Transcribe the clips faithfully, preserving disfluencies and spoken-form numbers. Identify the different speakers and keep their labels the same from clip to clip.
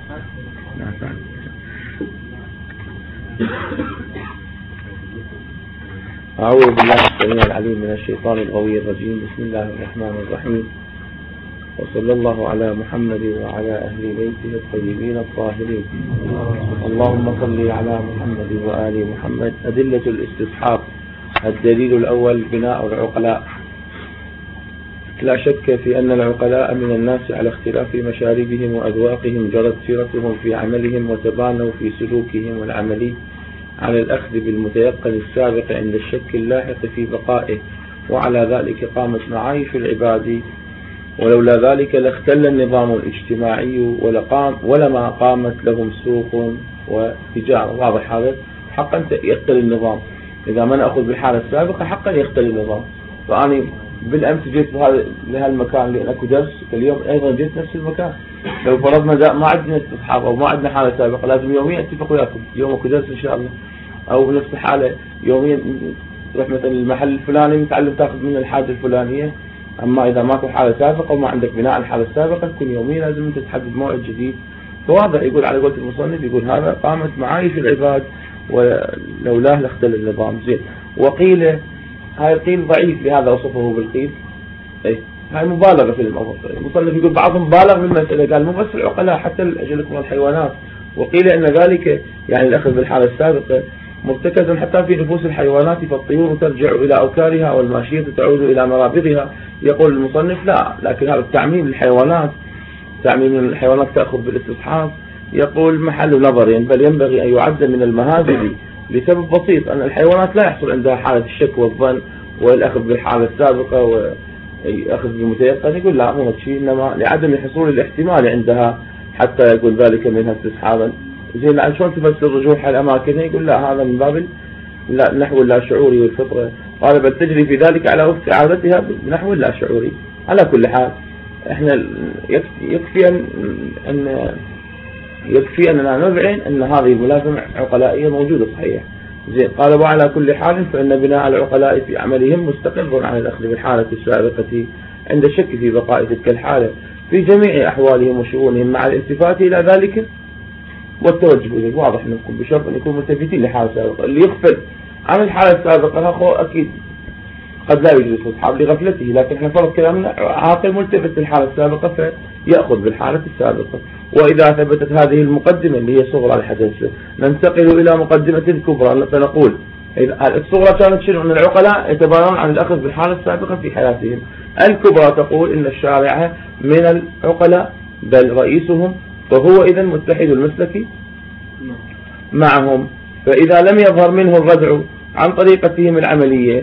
Speaker 1: أعوذ بالله السميع العليم من الشيطان الغوي الرجيم. بسم الله الرحمن الرحيم، وصلى الله على محمد وعلى أهل بيته الطيبين الطاهرين. اللهم صل على محمد وآل محمد. أدلة الاستصحاب. الدليل الأول بناء العقلاء. لا شك في أن العقلاء من الناس على اختلاف مشاربهم وأذواقهم جرت سيرتهم في عملهم وتبانوا في سلوكهم العملي على الأخذ بالمتيقن السابق عند الشك اللاحق في بقائه، وعلى ذلك قامت معايش العباد، ولولا ذلك لاختل النظام الاجتماعي ولقام ولما قامت لهم سوق وتجارة. واضح هذا؟ حقا يختل النظام إذا ما نأخذ بالحالة السابقة، حقا يختل النظام. فأنا بالأمس جيت لهالمكان لأن أكو درس، اليوم أيضا جيت نفس المكان. لو فرضنا ما عندنا استصحاب أو ما عندنا حالة سابقة، لازم يوميا أتفق وياكم اليوم أكو درس إن شاء الله، أو نفس الحالة يوميا تروح مثلا المحل الفلاني نتعلم تاخذ من الحاجة الفلانية. أما إذا ماكو حالة سابقة وما عندك بناء على الحالة السابقة، تكون يوميا لازم أنت تحدد موعد جديد. فواضح يقول على قولة المصنف، يقول هذا قامت معايش العباد ولولاه لاختل النظام. زين. وقيل هاي القيل ضعيف، لهذا وصفه بالقيل. اي هاي مبالغة في الأمر. المصنف يقول بعضهم بالغ بالمسألة، قال مو بس العقلاء حتى الأجلة من الحيوانات. وقيل أن ذلك يعني الأخذ بالحالة السابقة مرتكز حتى في نفوس الحيوانات، فالطيور ترجع إلى أوكارها والماشية تعود إلى مرابضها. يقول المصنف لا، لكن هذا التعميم للحيوانات، تعميم الحيوانات تأخذ بالاستصحاب، يقول محل نظر، بل ينبغي أن يعد من المهازل لسبب بسيط، أن الحيوانات لا يحصل عندها حالة الشك والظن والأخذ بالحالة السابقة وأخذ بالمتيقن. يقول لا، مو هالشيء، إنما لعدم حصول الاحتمال عندها حتى يقول ذلك منها استصحابا. زين. عن شلون تفسر رجوع الأماكن؟ يقول لا، هذا من باب النحو اللا شعوري والفطرة. قال بل تجري في ذلك على وفق عادتها بالنحو اللا شعوري. على كل حال احنا يكفي أن, أن يكفي أننا نبعن أن هذه الملازمة عقلائية موجودة صحيح. زين. قال وعلى كل حال فإن بناء العقلاء في عملهم مستقر عن الأخذ بالحالة السابقة عند الشك في بقاء تلك الحالة في جميع أحوالهم وشؤونهم، مع الالتفات إلى ذلك والتوجه إليه. واضح أنكم بشرط أن يكونوا ملتفتين لحالة سابقة. اللي يغفل عن الحالة السابقة أكيد قد لا يوجد استصحاب لغفلته، لكن احنا فرض كلامنا عاقل ملتفت للحالة السابقة فيأخذ بالحالة السابقة. وإذا ثبتت هذه المقدمة اللي هي صغرى الحدث، ننتقل إلى مقدمة كبرى فنقول الصغرى كانت شنو؟ أن العقلاء يتباينون عن الأخذ بالحالة السابقة في حياتهم. الكبرى تقول إن الشارع من العقلاء بل رئيسهم، فهو إذا متحد المسلك معهم. فإذا لم يظهر منه الردع عن طريقتهم العملية،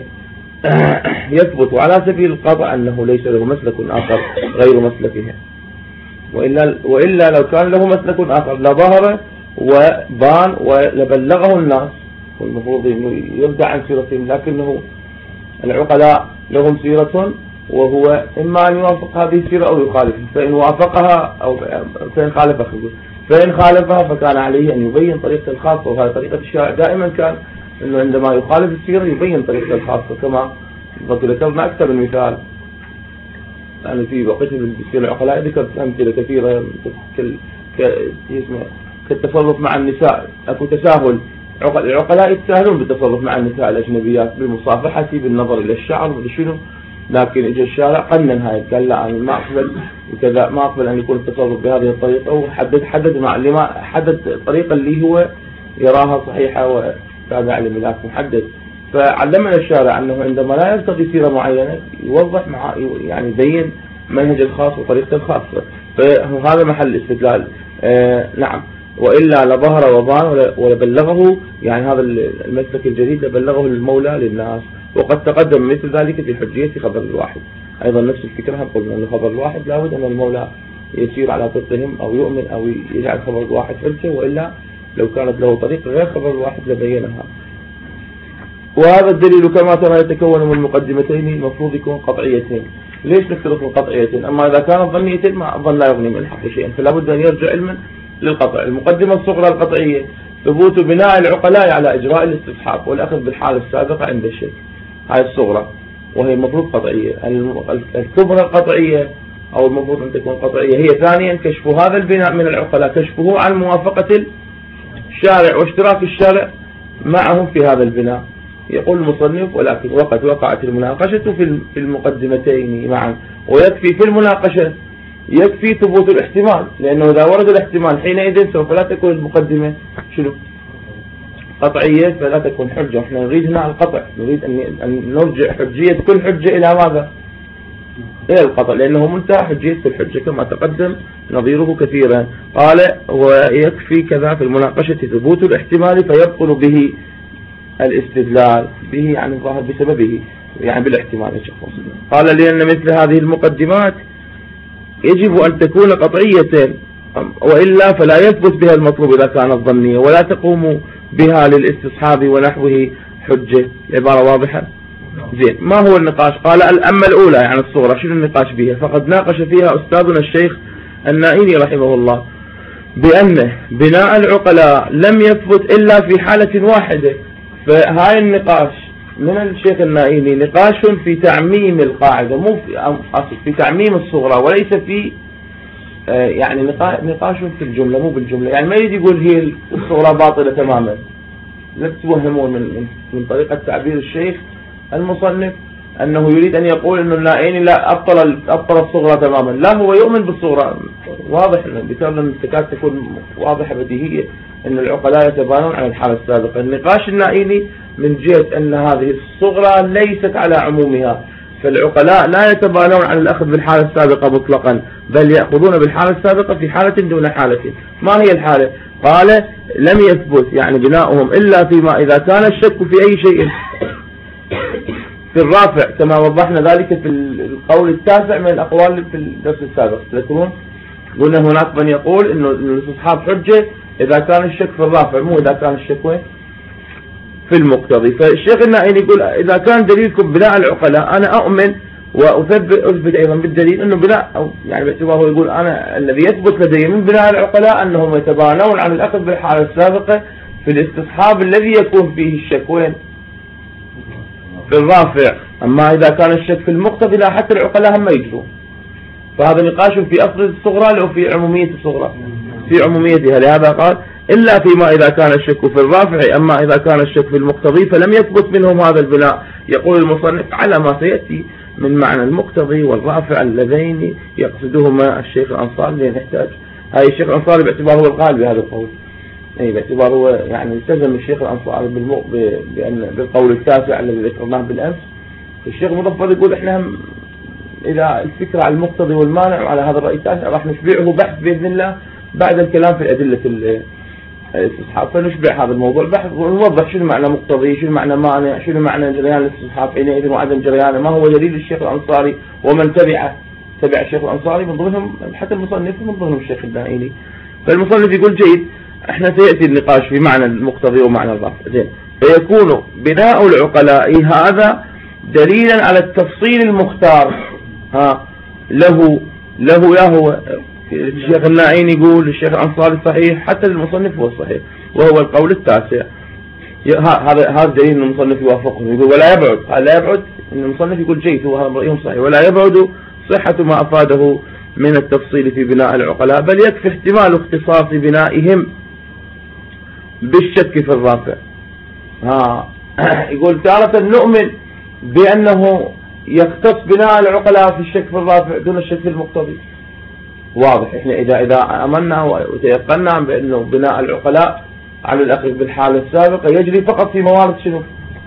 Speaker 1: يثبت على سبيل القطع أنه ليس له مسلك آخر غير مسلكه. وإلا, وإلا لو كان له مسلك آخر لظهر وبان ولبلغه الناس، والمفروض أنه يبدأ عن سيرتهم، لكنه العقلاء لهم سيرة، وهو إما أن يوافق هذه السيرة أو يخالفها. فإن وافقها أو فإن خالفها فإن خالفها فكان عليه أن يبين طريقة الخاصة. وهذه طريقة الشارع دائما كان أنه عندما يخالف السيرة يبين طريقة الخاصة، كما ذكرنا أكثر من مثال. يعني في وقت بالسيرة العقلاء ذكرت أمثلة كثيرة كالتصرف مع النساء. أكو تساهل، العقلاء يتساهلون بالتصرف مع النساء الأجنبيات، بالمصافحة، بالنظر إلى الشعر وشنو، لكن إجا الشارع قنن هاي، قال لا أنا ما أقبل وكذا، ما أقبل أن يكون التصرف بهذه الطريقة، وحدد حدد مع اللي ما حدد الطريقة اللي هو يراها صحيحة وتابع على ملاك محدد. فعلمنا الشارع أنه عندما لا يرتضي سيرة معينة يوضح مع يعني يبين منهج الخاص وطريقة الخاصة. فهذا محل الاستدلال. آه نعم. وإلا لظهر وبان ولبلغه، يعني هذا المسلك الجديد لبلغه المولى للناس. وقد تقدم مثل ذلك في حجية خبر الواحد. أيضا نفس الفكرة، قلنا أن خبر الواحد لابد أن المولى يسير على طريقهم أو يؤمن أو يجعل خبر الواحد حجة، وإلا لو كانت له طريقة غير خبر الواحد لبينها. وهذا الدليل كما ترى يتكون من مقدمتين المفروض يكون قطعيتين. ليش نفترض من قطعيتين؟ أما إذا كانت ظنيتين ما الظن لا يغني من الحق شيئا، فلا بد أن يرجع علما للقطع. المقدمة الصغرى القطعية ثبوت بناء العقلاء على إجراء الاستصحاب والأخذ بالحالة السابقة عند الشك، هاي الصغرى وهي المفروض قطعية. الكبرى القطعية أو المفروض أن تكون قطعية. هي ثانيا كشف هذا البناء من العقلاء، كشفه عن موافقة الشارع واشتراك الشارع معهم في هذا البناء. يقول المصنف ولكن وقد وقعت المناقشة في المقدمتين معا، ويكفي في المناقشة يكفي ثبوت الاحتمال، لأنه إذا ورد الاحتمال حينئذ سوف لا تكون المقدمة شنو قطعية، فلا تكون حجة. احنا نريد هنا القطع، نريد أن نرجع حجية كل حجة إلى ماذا؟ إلى القطع، لأنه منتهى حجية كل حجة كما تقدم نظيره كثيرا. قال ويكفي كذا في المناقشة ثبوت الاحتمال فيبطل به الاستدلال، به يعني الظاهر بسببه يعني بالاحتمال. قال لأن مثل هذه المقدمات يجب أن تكون قطعية، وإلا فلا يثبت بها المطلوب إذا كانت ظنية، ولا تقوم بها للاستصحاب ونحوه حجة. العبارة واضحة؟ زين. ما هو النقاش؟ قال أما الأولى يعني الصغرى شنو النقاش بها؟ فقد ناقش فيها أستاذنا الشيخ النائيني رحمه الله بأن بناء العقلاء لم يثبت إلا في حالة واحدة. فهاي النقاش من الشيخ النائيني نقاش في تعميم القاعدة، مو في أصل في تعميم الصغرى، وليس في يعني نقاش في الجملة مو بالجملة. يعني ما يريد يقول هي الصغرى باطلة تماما، لا تتوهمون من من طريقة تعبير الشيخ المصنف أنه يريد أن يقول أنه النائيني لا أبطل أبطل الصغرى تماما، لا هو يؤمن بالصغرى. واضح أنه بكرر تكاد تكون واضحة بديهية أن العقلاء يتبانون عن الحالة السابقة. النقاش النائيني من جهة أن هذه الصغرى ليست على عمومها، فالعقلاء لا يتبانون عن الأخذ بالحالة السابقة مطلقا، بل يأخذون بالحالة السابقة في حالة دون حالة. ما هي الحالة؟ قال لم يثبت يعني بناؤهم إلا فيما إذا كان الشك في أي شيء في الرافع، كما وضحنا ذلك في القول التاسع من الأقوال في الدرس السابق. تذكرون قلنا هناك من يقول إنه الاستصحاب حجة إذا كان الشك في الرافع، مو إذا كان الشك وين في المقتضي. فالشيخ النائيني يقول إذا كان دليلكم بناء العقلاء أنا أؤمن وأثبت أثبت أيضا بالدليل أنه بناء، أو يعني باعتباره يقول أنا الذي يثبت لدي من بناء العقلاء أنهم يتبانون عن الأخذ بالحالة السابقة في الاستصحاب الذي يكون فيه الشك وين في الرافع. أما إذا كان الشك في المقتضي لا، حتى العقلاء هم يجرون. فهذا نقاش في أصل الصغرى لو في عمومية الصغرى في عموميتها. لهذا قال إلا فيما إذا كان الشك في الرافع، أما إذا كان الشك في المقتضي فلم يثبت منهم هذا البناء. يقول المصنف على ما سيأتي من معنى المقتضي والرافع اللذين يقصدهما الشيخ الأنصاري، لأن يحتاج هاي الشيخ الأنصاري باعتباره القائل بهذا القول، أي باعتباره يعني التزم الشيخ الأنصاري بأن بالقول التاسع الذي ذكرناه بالأمس. الشيخ مظفر يقول إحنا إذا الفكرة على المقتضي والمانع وعلى هذا الرأي التاسع راح نشبعه بحث بإذن الله بعد الكلام في أدلة الاستصحاب، فنشبع هذا الموضوع بحث ونوضح شنو معنى مقتضي، شنو معنى مانع، شنو معنى جريان الاستصحاب حينئذ وعدم جريانه، ما هو دليل الشيخ الأنصاري ومن تبعه تبع الشيخ الأنصاري من ضمنهم حتى المصنف من ضمنهم الشيخ النائيني. فالمصنف يقول جيد احنا سيأتي النقاش في معنى المقتضي ومعنى الرافع. زين. فيكون بناء العقلاء هذا دليلا على التفصيل المختار ها له له له الشيخ النائيني يقول الشيخ الأنصاري صحيح، حتى المصنف هو الصحيح وهو القول التاسع. هذا هذا دليل ان المصنف يوافقه. يقول ولا يبعد لا يبعد ان المصنف يقول جيد وهذا رأيهم صحيح، ولا يبعد صحة ما أفاده من التفصيل في بناء العقلاء، بل يكفي احتمال اختصاص بنائهم بالشك في الرافع. ها يقول تارة نؤمن بأنه يختص بناء العقلاء في الشك في الرافع دون الشك في المقتضي. واضح. احنا اذا اذا امنا وتيقنا بانه بناء العقلاء على الاخذ بالحالة السابقة يجري فقط في موارد شنو؟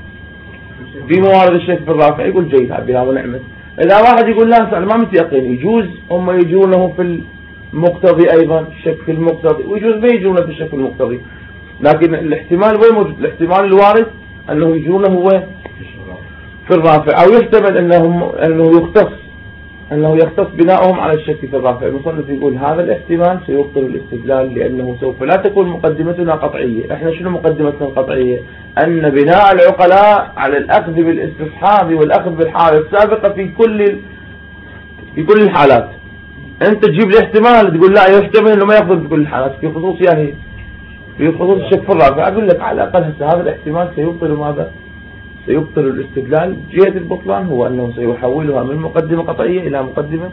Speaker 1: في موارد الشك في الرافع، يقول جيد بهذا ونعمة. اذا واحد يقول لا انا ما متيقن، يجوز هم يجونه في المقتضي ايضا الشك في المقتضي، ويجوز ما يجونه في الشك في المقتضي، لكن الاحتمال وين موجود؟ الاحتمال الوارد انه يجونه وين؟ في الرافع، او يحتمل انه انه يختص انه يختص بناؤهم على الشك في الرافع. المصنف يقول هذا الاحتمال سيبطل الاستدلال، لانه سوف لا تكون مقدمتنا قطعية. احنا شنو مقدمتنا القطعية؟ ان بناء العقلاء على الاخذ بالاستصحاب والاخذ بالحالة السابقة في كل في كل الحالات. انت تجيب لي احتمال تقول لا يحتمل انه ما ياخذ بكل الحالات، في خصوص يعني في خصوص الشك في الرافع. اقول لك على الاقل هسه هذا الاحتمال سيبطل ماذا؟ سيبطل الاستدلال. جهة البطلان هو أنه سيحولها من مقدمة قطعية إلى مقدمة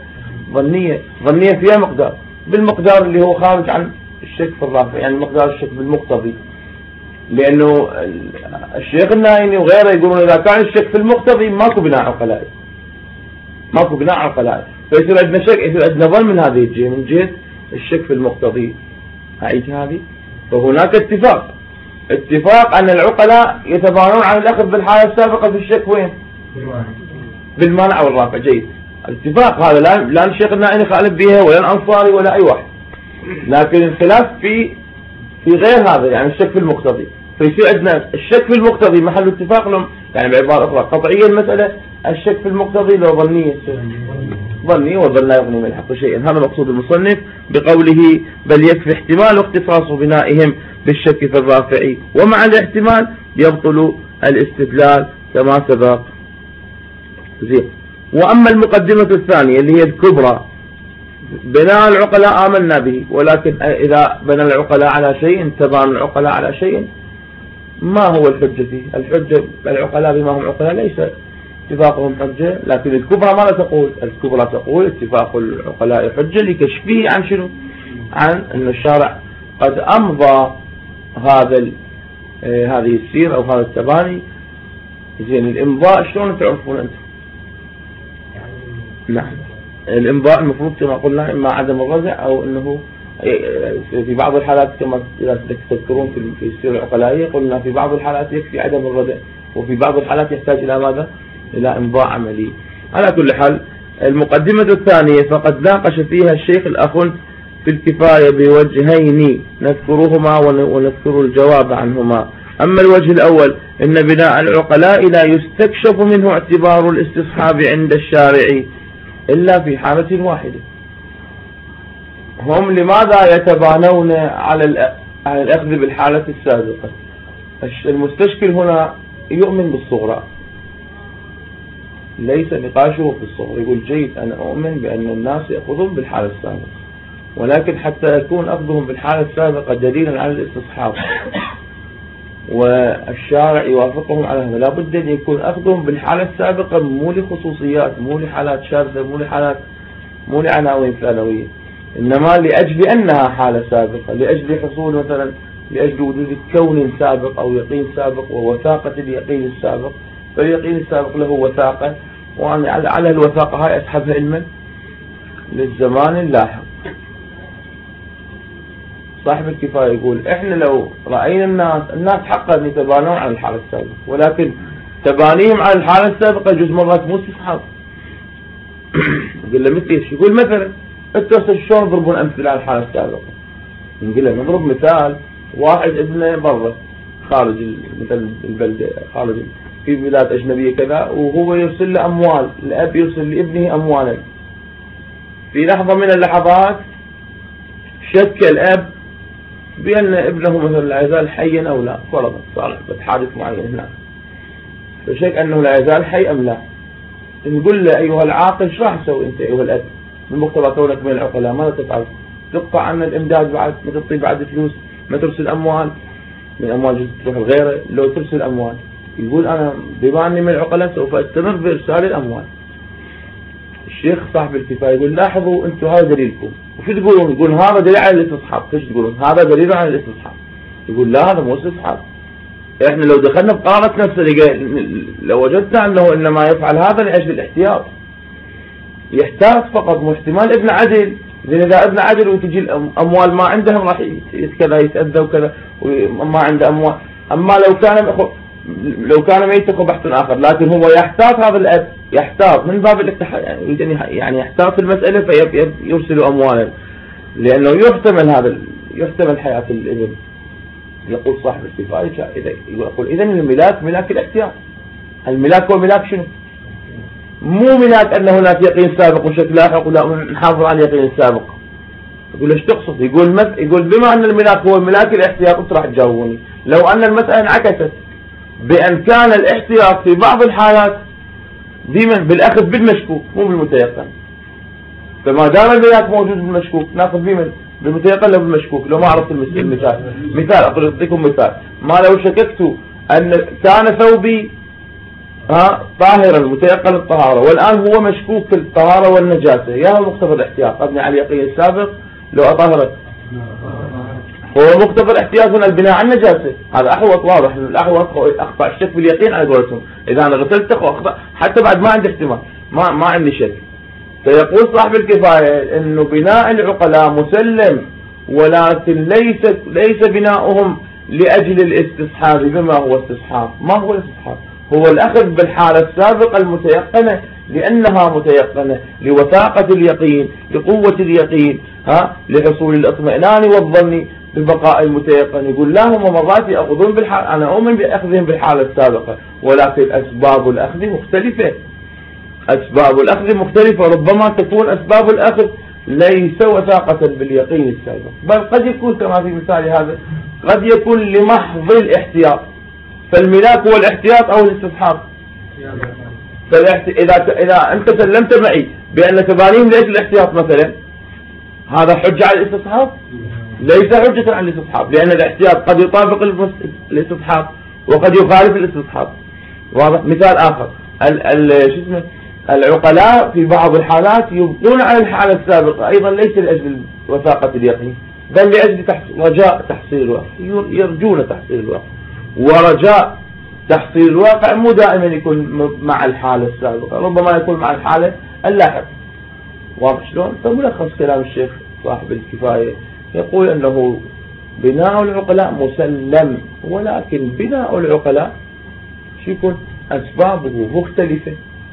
Speaker 1: ظنية ظنية فيها مقدار، بالمقدار اللي هو خارج عن الشك في الرافع، يعني مقدار الشك بالمقتضي. لأنه الشيخ النايني وغيره يقولون إذا كان الشك في المقتضي ماكو بناء عقلائي، ماكو بناء عقلائي، فيصير عندنا شك، يصير عندنا ظن من هذه الجهة، من جهة الشك في المقتضي. هاي هذه. فهناك اتفاق اتفاق أن العقلاء يتباينون عن الأخذ بالحالة السابقة في الشك وين؟ بالمانع والرافع. جيد، الاتفاق هذا لا لا الشيخ النايني خالف بها ولا الأنصاري ولا أي واحد، لكن الخلاف في في غير هذا، يعني الشك في المقتضي. فيصير عندنا الشك في المقتضي محل اتفاق لهم، يعني بعبارة أخرى قطعية المسألة الشك في المقتضي لو ظنية ظني والظن لا يغني من الحق شيئا. هذا مقصود المصنف بقوله بل يكفي احتمال واختصاص بنائهم بالشك في الرافع، ومع الاحتمال يبطل الاستدلال كما سبق. زين. وأما المقدمة الثانية اللي هي الكبرى، بناء العقلاء آمنا به، ولكن إذا بنى العقلاء على شيء تبان العقلاء على شيء ما هو الحجة فيه؟ الحجة العقلاء بما هم عقلاء ليس اتفاقهم حجة، لكن الكبرى ماذا تقول؟ الكبرى تقول اتفاق العقلاء حجة لكشفه عن شنو؟ عن أن الشارع قد أمضى هذا آه هذه السير أو هذا التباني. زين، الإمضاء شلون تعرفون أنتم؟ نعم، الإمضاء المفروض كما قلنا إما عدم الرجع أو أنه في بعض الحالات كما تذكرون في السيرة العقلائية قلنا في بعض الحالات يكفي عدم الرجع، وفي بعض الحالات يحتاج إلى ماذا؟ إلى إمضاء عملي. على كل حال المقدمة الثانية فقد ناقش فيها الشيخ الأخن في الكفاية بوجهين نذكرهما ونذكر الجواب عنهما. أما الوجه الأول إن بناء العقلاء لا يستكشف منه اعتبار الاستصحاب عند الشارع إلا في حالة واحدة. هم لماذا يتبانون على على الأخذ بالحالة السابقة؟ المستشكل هنا يؤمن بالصغرى، ليس نقاشه في الصغرى. يقول جيد أنا أؤمن بأن الناس يأخذون بالحالة السابقة، ولكن حتى يكون أخذهم بالحالة السابقة دليلا على الاستصحاب والشارع يوافقهم على هذا، لابد أن يكون أخذهم بالحالة السابقة مو لخصوصيات، مو لحالات شاذة، مو لحالات مو لعناوين ثانوية، إنما لأجل أنها حالة سابقة، لأجل حصول مثلا لأجل وجود كون سابق أو يقين سابق ووثاقة اليقين السابق. فاليقين السابق له وثاقة، وعلى الوثاقة هاي أسحبها علما للزمان اللاحق. صاحب الكفاية يقول إحنا لو رأينا الناس الناس حقا يتبانون عن الحالة السابقة، ولكن تبانيهم عن الحالة السابقة جزء مرات مو استصحاب. يقول له مثل ايش؟ يقول مثلا انتوا شلون تضربون امثله على الحاله السابقه؟ نقول له نضرب مثال واحد ابنه برا خارج مثل البلده، خارج في بلاد اجنبيه كذا، وهو يرسل له اموال، الاب يرسل لابنه اموالا. في لحظه من اللحظات شك الاب بان ابنه مثلا لا يزال حيا او لا، فرضا صار حادث معين هناك، فشك انه لا يزال حي ام لا. نقول له ايها العاقل ايش راح تسوي انت ايها الاب؟ بمقتضى كونك من العقلاء ماذا تفعل؟ تقطع عنا الامداد بعد، ما تعطي بعد فلوس، ما ترسل اموال، من اموال جزء تروح لغيره، لو ترسل اموال. يقول انا بما اني من العقلاء سوف استمر بارسال الاموال. الشيخ صاحب الكفايه يقول لاحظوا انتم هذا دليلكم، وشو تقولون؟ يقول هذا دليل على الاستصحاب. ايش تقولون؟ هذا دليل على الاستصحاب. يقول لا هذا مو استصحاب. احنا لو دخلنا بقارة نفسه لو وجدنا انه انما يفعل هذا لاجل الاحتياط، يحتاط فقط، مو احتمال ابن عدل. لان اذا ابن عدل وتجي الاموال ما عندهم راح كذا يتاذى وكذا وما عنده اموال. اما لو كان لو كان ميت بحث اخر، لكن هو يحتاط هذا الاب، يحتاط من باب الاقتحام، يعني يعني يحتاط المساله فيرسل اموالا، لانه يحتمل هذا يحتمل حياه الابن. يقول صاحب الكفاية يقول إذا الملاك ملاك الاحتياط. الملاك هو ملاك شنو؟ مو ملاك أن هناك يقين سابق وشك لاحق ولا نحافظ على اليقين السابق. يقول ايش تقصد؟ يقول مت... يقول بما أن الملاك هو ملاك الاحتياط أنت راح تجاوبوني لو أن المسألة انعكست بأن كان الاحتياط في بعض الحالات ديما بالأخذ بالمشكوك مو بالمتيقن. فما دام الملاك موجود بالمشكوك ناخذ بمن؟ بالمتيقن لو بالمشكوك. لو ما عرفت المثال، مثال أعطيكم مثال، ما لو شككت أن كان ثوبي ها طاهرا متيقن الطهارة، والآن هو مشكوك في الطهارة والنجاسة، يا هو مقتضى الاحتياط أبني على اليقين السابق لو أطهرت، هو مقتضى الاحتياط هنا البناء على النجاسة، هذا أحوط واضح. الأحوط أخطأ الشك باليقين على قولتهم، إذا أنا غسلت وأخطأ حتى بعد ما عندي احتمال، ما ما عندي شك. فيقول صاحب الكفاية إنه بناء العقلاء مسلم، ولكن ليس ليس بناؤهم لأجل الاستصحاب. بما هو استصحاب؟ ما هو الاستصحاب؟ هو الأخذ بالحالة السابقة المتيقنة، لأنها متيقنة لوثاقة اليقين، لقوة اليقين، ها لحصول الاطمئنان والظن ببقاء المتيقن. يقول لا، هم مرات يأخذون بالحال، أنا أؤمن بأخذهم بالحالة السابقة، ولكن أسباب الأخذ مختلفة. أسباب الأخذ مختلفة، ربما تكون أسباب الأخذ ليس وثاقة باليقين السابق، بل قد يكون كما في مثال هذا، قد يكون لمحض الاحتياط. فالملاك هو الاحتياط أو الاستصحاب. إذا إذا أنت سلمت معي بأن تبانيهم ليس الاحتياط مثلا، هذا حجة على الاستصحاب؟ ليس حجة على الاستصحاب، لأن الاحتياط قد يطابق الاستصحاب وقد يخالف الاستصحاب. واضح؟ مثال آخر، ال ال شو اسمه العقلاء في بعض الحالات يبقون على الحالة السابقة أيضا، ليس لأجل وثاقة اليقين، بل لأجل رجاء تحصيل الواقع، يرجون تحصيل الواقع، ورجاء تحصيل الواقع مو دائما يكون مع الحالة السابقة، ربما يكون مع الحالة اللاحقة. واضح شلون؟ فملخص كلام الشيخ صاحب الكفاية يقول أنه بناء العقلاء مسلم، ولكن بناء العقلاء شو يكون؟ أسبابه مختلفة،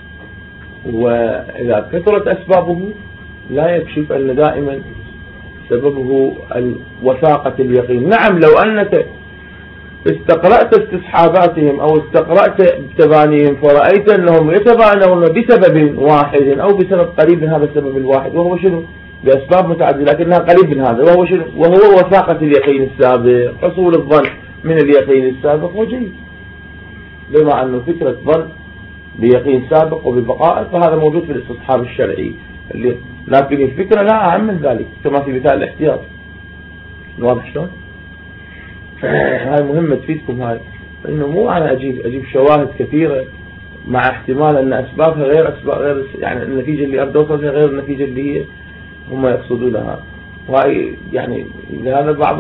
Speaker 1: وإذا كثرت أسبابه لا يكشف أن دائما سببه وثاقة اليقين. نعم، لو أنك استقرأت استصحاباتهم أو استقرأت تبانيهم فرأيت أنهم يتبانون بسبب واحد أو بسبب قريب من هذا السبب الواحد، وهو شنو؟ بأسباب متعددة لكنها قريب من هذا، وهو شنو؟ وهو وثاقة اليقين السابق، حصول الظن من اليقين السابق وجيد، بما أنه فكرة ظن بيقين سابق وببقاء، فهذا موجود في الاستصحاب الشرعي، اللي لكن الفكرة لا أهم من ذلك كما في مثال الاحتياط. واضح شلون؟ هاي مهمة تفيدكم هاي، انه مو انا اجيب اجيب شواهد كثيرة مع احتمال ان اسبابها غير اسباب غير يعني النتيجة اللي ابدا اوصلها غير النتيجة اللي هي هم يقصدونها. وهاي يعني لهذا بعض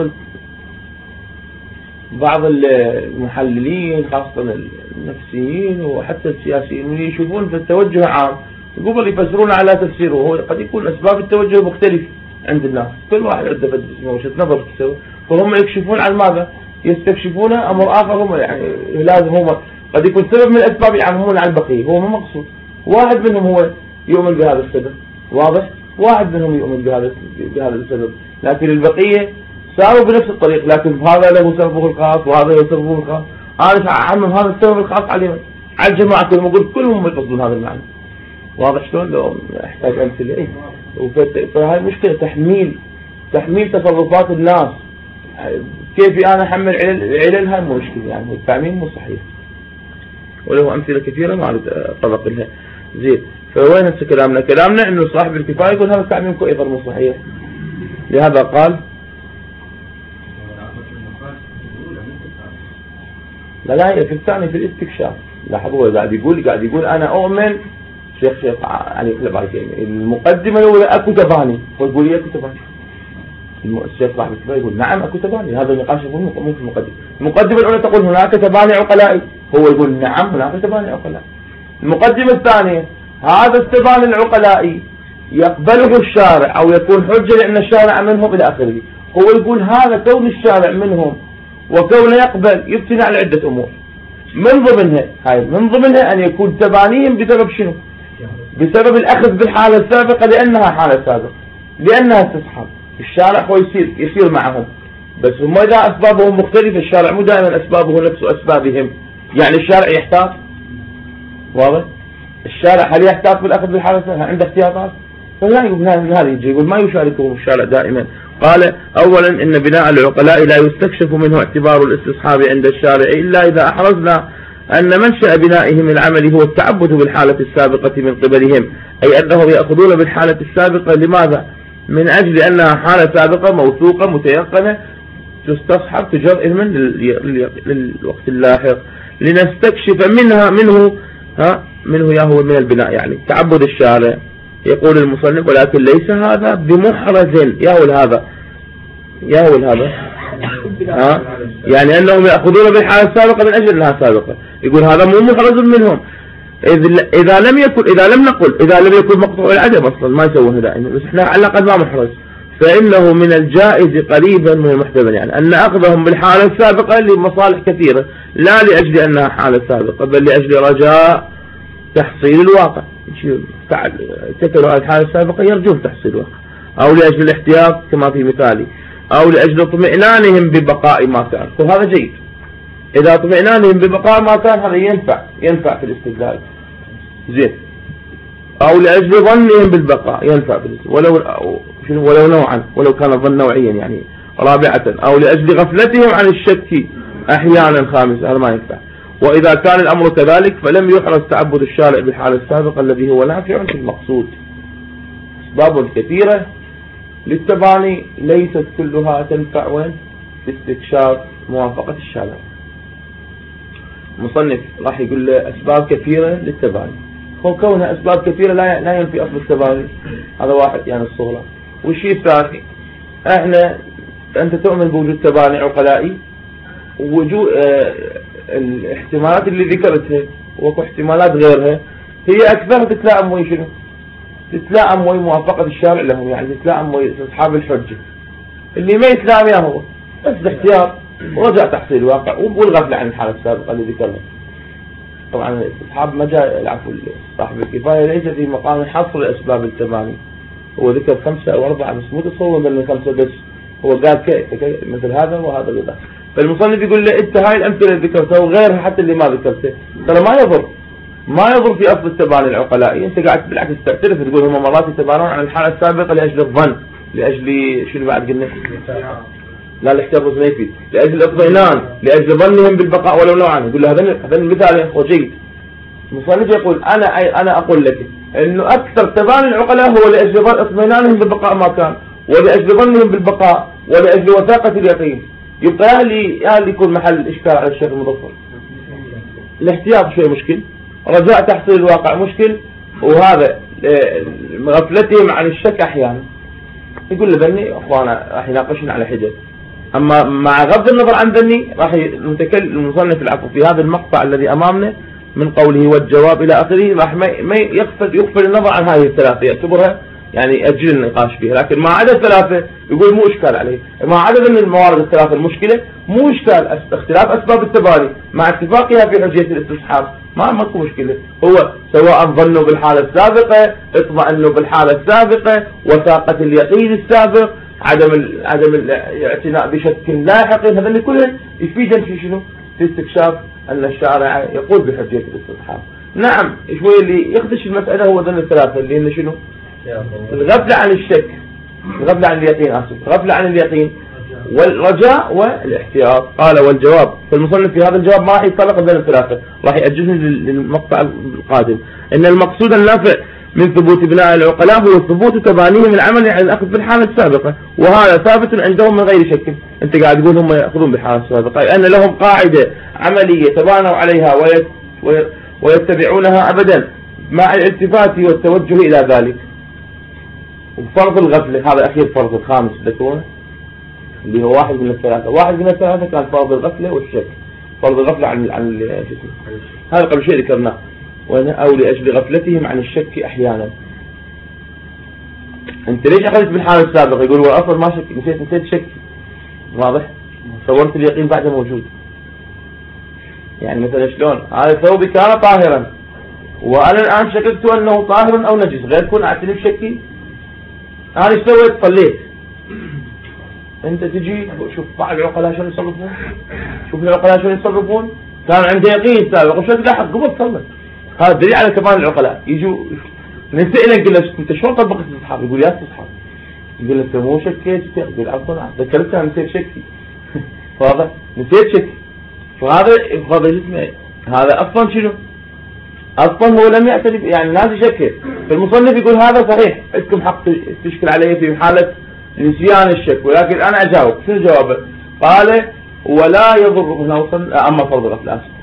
Speaker 1: بعض المحللين خاصة النفسيين وحتى السياسيين اللي يشوفون في التوجه عام قبل يفسرون على تفسيره، وهو قد يكون اسباب التوجه مختلف عند الناس، كل واحد عنده وجهة نظر تسوي، فهم يكشفون عن ماذا؟ يستكشفون امر اخر، هم يعني لازم هم قد يكون سبب من الاسباب يعممون على البقيه، هو مو مقصود. واحد منهم هو يؤمن بهذا السبب، واضح؟ واحد منهم يؤمن بهذا بهذا السبب، لكن البقيه ساروا بنفس الطريق، لكن هذا له سببه الخاص وهذا له سببه الخاص. انا اعمم هذا السبب الخاص عليهم، على الجماعه كلهم، اقول كلهم يقصدون هذا المعنى. واضح شلون؟ لو احتاج امثله. اي فهي مشكله تحميل تحميل تصرفات الناس، كيف انا احمل علل عللها مو مشكله، يعني التعميم مو صحيح، وله امثله كثيره ما اريد اطرق لها. زين، فوين هسه كلامنا؟ كلامنا انه صاحب الكفايه يقول هذا التعميم ايضا مو صحيح، لهذا قال لا لا في الثاني في الاستكشاف. لاحظوا قاعد يقول قاعد يقول انا اؤمن شيخ شيخ يعني يقلب على كلمه المقدمه الاولى اكو تباني، ويقول لي اكو تباني. الشيخ صاحب الكفايه يقول نعم اكو تباني، هذا النقاش مو في المقدمه. المقدمه الاولى تقول هناك تباني عقلائي، هو يقول نعم هناك تباني عقلائي. المقدمه الثانيه هذا التباني العقلائي يقبله الشارع او يكون حجه لان الشارع منهم الى اخره، هو يقول هذا كون الشارع منهم وكونه يقبل يبتني على عده امور، من ضمنها هاي من ضمنها ان يكون تبانيهم بسبب شنو؟ بسبب الاخذ بالحاله السابقه، لانها حاله سابقه، لانها استصحاب. الشارع هو يصير يصير معهم، بس هم اذا اسبابهم مختلفه، الشارع مو دائما اسبابه نفس اسبابهم، يعني الشارع يحتاط. واضح؟ الشارع هل يحتاط بالاخذ بالحاله السابقه؟ عنده احتياطات؟ فلا يقول هذا يجي يقول ما يشاركهم الشارع دائما. قال اولا ان بناء العقلاء لا يستكشف منه اعتبار الاستصحاب عند الشارع الا اذا احرزنا ان منشأ بنائهم العملي هو التعبد بالحالة السابقة من قبلهم، اي انهم يأخذون بالحالة السابقة. لماذا؟ من اجل انها حالة سابقة موثوقة متيقنة تستصحب تجر من للوقت اللاحق، لنستكشف منها منه ها منه يا هو من البناء يعني تعبد الشارع. يقول المصنف ولكن ليس هذا بمحرز. يا هو هذا يا هو هذا ها يعني أنهم يأخذون بالحالة السابقة من أجل أنها سابقة. يقول هذا مو محرز منهم. إذا لم يكن إذا لم نقل إذا لم يكن مقطوع العدم أصلا ما يسوونه دائما، بس احنا على الأقل ما محرز، فإنه من الجائز قريبا من المحتمل يعني أن أخذهم بالحالة السابقة لمصالح كثيرة، لا لأجل أنها حالة سابقة بل لأجل رجاء تحصيل الواقع. اتكلوا على الحالة السابقة يرجون تحصيل الواقع، أو لأجل الاحتياط كما في مثالي، أو لأجل اطمئنانهم ببقاء ما كان. وهذا جيد. إذا اطمئنانهم ببقاء ما كان هذا ينفع ينفع في الاستدلال زين، أو لأجل ظنهم بالبقاء ينفع في الاستدلال ولو ولو نوعا ولو كان الظن نوعيا يعني. رابعة أو لأجل غفلتهم عن الشك أحيانا. خامسا هذا ما ينفع. وإذا كان الأمر كذلك فلم يحرز تعبد الشارع بالحالة السابقة الذي هو نافع في المقصود. أسباب كثيرة للتباني ليست كلها تنفع وين في استكشاف موافقة الشارع. المصنف راح يقول له أسباب كثيرة للتباني، كونها أسباب كثيرة لا لا ينفي أصل التباني. هذا واحد يعني الصورة. والشيء الثاني احنا أنت تؤمن بوجود تباني عقلائي، ووجود اه الاحتمالات اللي ذكرتها وكو احتمالات غيرها هي أكثرها تتلائم وين شنو؟ تتلائم وين موافقة الشارع لهم، يعني تتلائم وين أصحاب الحجة. اللي ما يتلائم يا هو بس احتياط ورجع تحصيل الواقع والغفلة عن الحالة السابقة اللي ذكرها. طبعا أصحاب مجال العفو صاحب الكفاية ليس في مقام حصر أسباب التباني. هو ذكر خمسة أو أربعة بس مو تصور من الخمسة بس، هو قال كيف مثل هذا وهذا وذا. فالمصنف يقول له أنت هاي الأمثلة اللي ذكرتها وغيرها حتى اللي ما ذكرته ترى ما يضر ما يضر في أصل التباني العقلائي. أنت قاعد بالعكس تعترف تقول هم مرات يتبانون عن الحالة السابقة لأجل الظن، لأجل شنو بعد قلنا لا الاحتياط ما يفيد، لأجل الاطمئنان، لأجل ظنهم بالبقاء ولو نوعا. يقول له هذا هذا المثال هو جيد. المصنف يقول أنا أنا أقول لك إنه أكثر تباني العقلاء هو لأجل اطمئنانهم بالبقاء ما كان، ولأجل ظنهم بالبقاء، ولأجل وثاقة اليقين. يبقى أهلي أهلي يكون محل إشكال على الشيخ المظفر. الاحتياط شيء مشكل، رجاء تحصيل الواقع مشكل، وهذا غفلتهم عن الشك أحيانا. يقول له ذني أخوانا راح يناقشنا على حدة. أما مع غض النظر عن ذني راح المتكلم المصنف العفو في هذا المقطع الذي أمامنا من قوله والجواب إلى آخره راح ما يغفل يغفل النظر عن هذه الثلاثة، يعتبرها يعني أجل النقاش فيها. لكن ما عدا الثلاثة يقول مو إشكال عليه، ما عدا من الموارد الثلاثة المشكلة مو إشكال. اختلاف أسباب التباني مع اتفاقها في حجية الاستصحاب ما ماكو مشكلة. هو سواء ظنوا بالحالة السابقة، اطمأنوا بالحالة السابقة، وثاقة اليقين السابق، عدم عدم الاعتناء بشك لاحق، هذا كله يفيدنا في شنو؟ في استكشاف أن الشارع يقول بحجية الاستصحاب. نعم شوي اللي يخدش المسألة هو ذن الثلاثة اللي هن شنو؟ الغفلة عن الشك، الغفلة عن اليقين آسف، الغفلة عن اليقين والرجاء والاحتياط. قال والجواب، فالمصنف في هذا الجواب ما راح يتطرق بين الثلاثة، راح يأجزه للمقطع القادم. إن المقصود النافع من ثبوت بناء العقلاء هو ثبوت تبانيهم العمل عن الأخذ بالحالة السابقة، وهذا ثابت عندهم من غير شك. أنت قاعد تقول هم يأخذون بالحالة السابقة، أن لهم قاعدة عملية تبانوا عليها ويتبعونها أبدا مع الالتفات والتوجه إلى ذلك. وفرض الغفلة هذا أخير فرض الخامس ذكرونه اللي هو واحد من الثلاثة. واحد من الثلاثة كان فرض الغفلة والشك. فرض الغفلة عن عن هذا قبل شيء ذكرناه، أو لأجل غفلتهم عن الشك أحيانا. أنت ليش أخذت بالحالة السابقة؟ يقول هو أصلا ما شك، نسيت نسيت شك. واضح؟ صورت اليقين بعده موجود. يعني مثلا شلون هذا ثوبي كان طاهرا وأنا الآن شككت أنه طاهر أو نجس، غير كون أعتني بشكي. أنا ايش سويت؟ صليت. أنت تجي شوف بعض العقلاء شلون يصرفون، شوف العقلاء شلون يصرفون. كان عنده يقين سابق وشو تلاحظ قبل صلى. هذا دليل على كمان العقلاء. يجوا نسأله نقول له أنت شلون طبقت الاستصحاب؟ يقول يا استصحاب. يقول أنت مو شكيت؟ يقول عفوا ذكرت أنا نسيت شكي. واضح؟ نسيت شكي. فهذا هذا جسمه هذا أصلا شنو؟ أصلا هو لم يعتني يعني الناس يشكل. فالمصنف يقول هذا صحيح، عندكم حق تشكل عليه في حالة نسيان الشك، ولكن أنا أجاوب. شنو جوابه؟ قال ولا يضر هنا وصل أما فرض الغفلة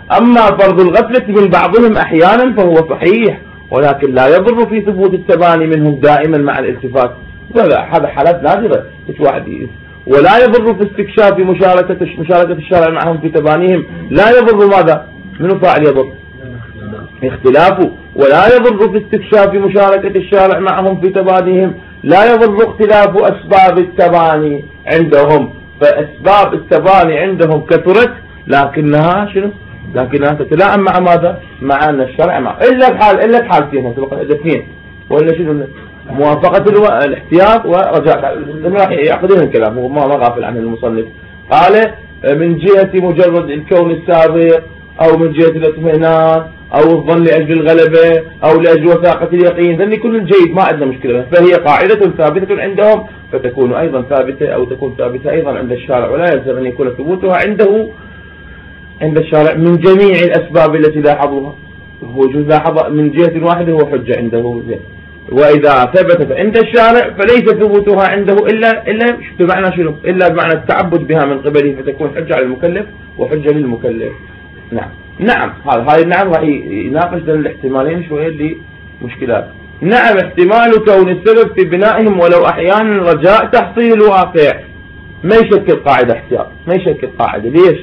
Speaker 1: أما فرض الغفلة من بعضهم أحيانا فهو صحيح، ولكن لا يضر في ثبوت التباني منهم دائما مع الالتفات. هذا حالات نادرة واحد، ولا يضر في استكشاف مشاركة مشاركة الشارع معهم في تبانيهم. لا يضر ماذا؟ منو فاعل يضر؟ اختلافه. ولا يضر في استكشاف مشاركة الشارع معهم في تبانيهم، لا يضر اختلاف أسباب التباني عندهم. فأسباب التباني عندهم كثرت، لكنها شنو؟ لكنها تتلائم مع ماذا؟ مع أن الشرع مع إلا بحال إلا بحالتين اثنين، وإلا شنو؟ موافقة الو... الاحتياط ورجاء. راح يأخذون الكلام، هو ما ما غافل عنه المصنف. قال من جهة مجرد الكون السابق، أو من جهة الاطمئنان، أو الظن لأجل الغلبة، أو لأجل وثاقة اليقين، ذني كل الجيد، ما عندنا مشكلة. فهي قاعدة ثابتة عندهم، فتكون أيضا ثابتة أو تكون ثابتة أيضا عند الشارع، ولا يلزم أن يكون ثبوتها عنده عند الشارع من جميع الأسباب التي لاحظوها. وجود لاحظ من جهة واحدة هو حجة عنده. وإذا ثبتت عند الشارع فليس ثبوتها عنده إلا إلا بمعنى شنو؟ إلا بمعنى التعبد بها من قبله، فتكون حجة على المكلف وحجة للمكلف. نعم نعم هذا هاي النعم راح يناقش الاحتمالين شوية اللي مشكلات. نعم احتمال كون السبب في بنائهم ولو أحيانا رجاء تحصيل الواقع، ما يشكل قاعدة احتياط، ما يشكل قاعدة. ليش؟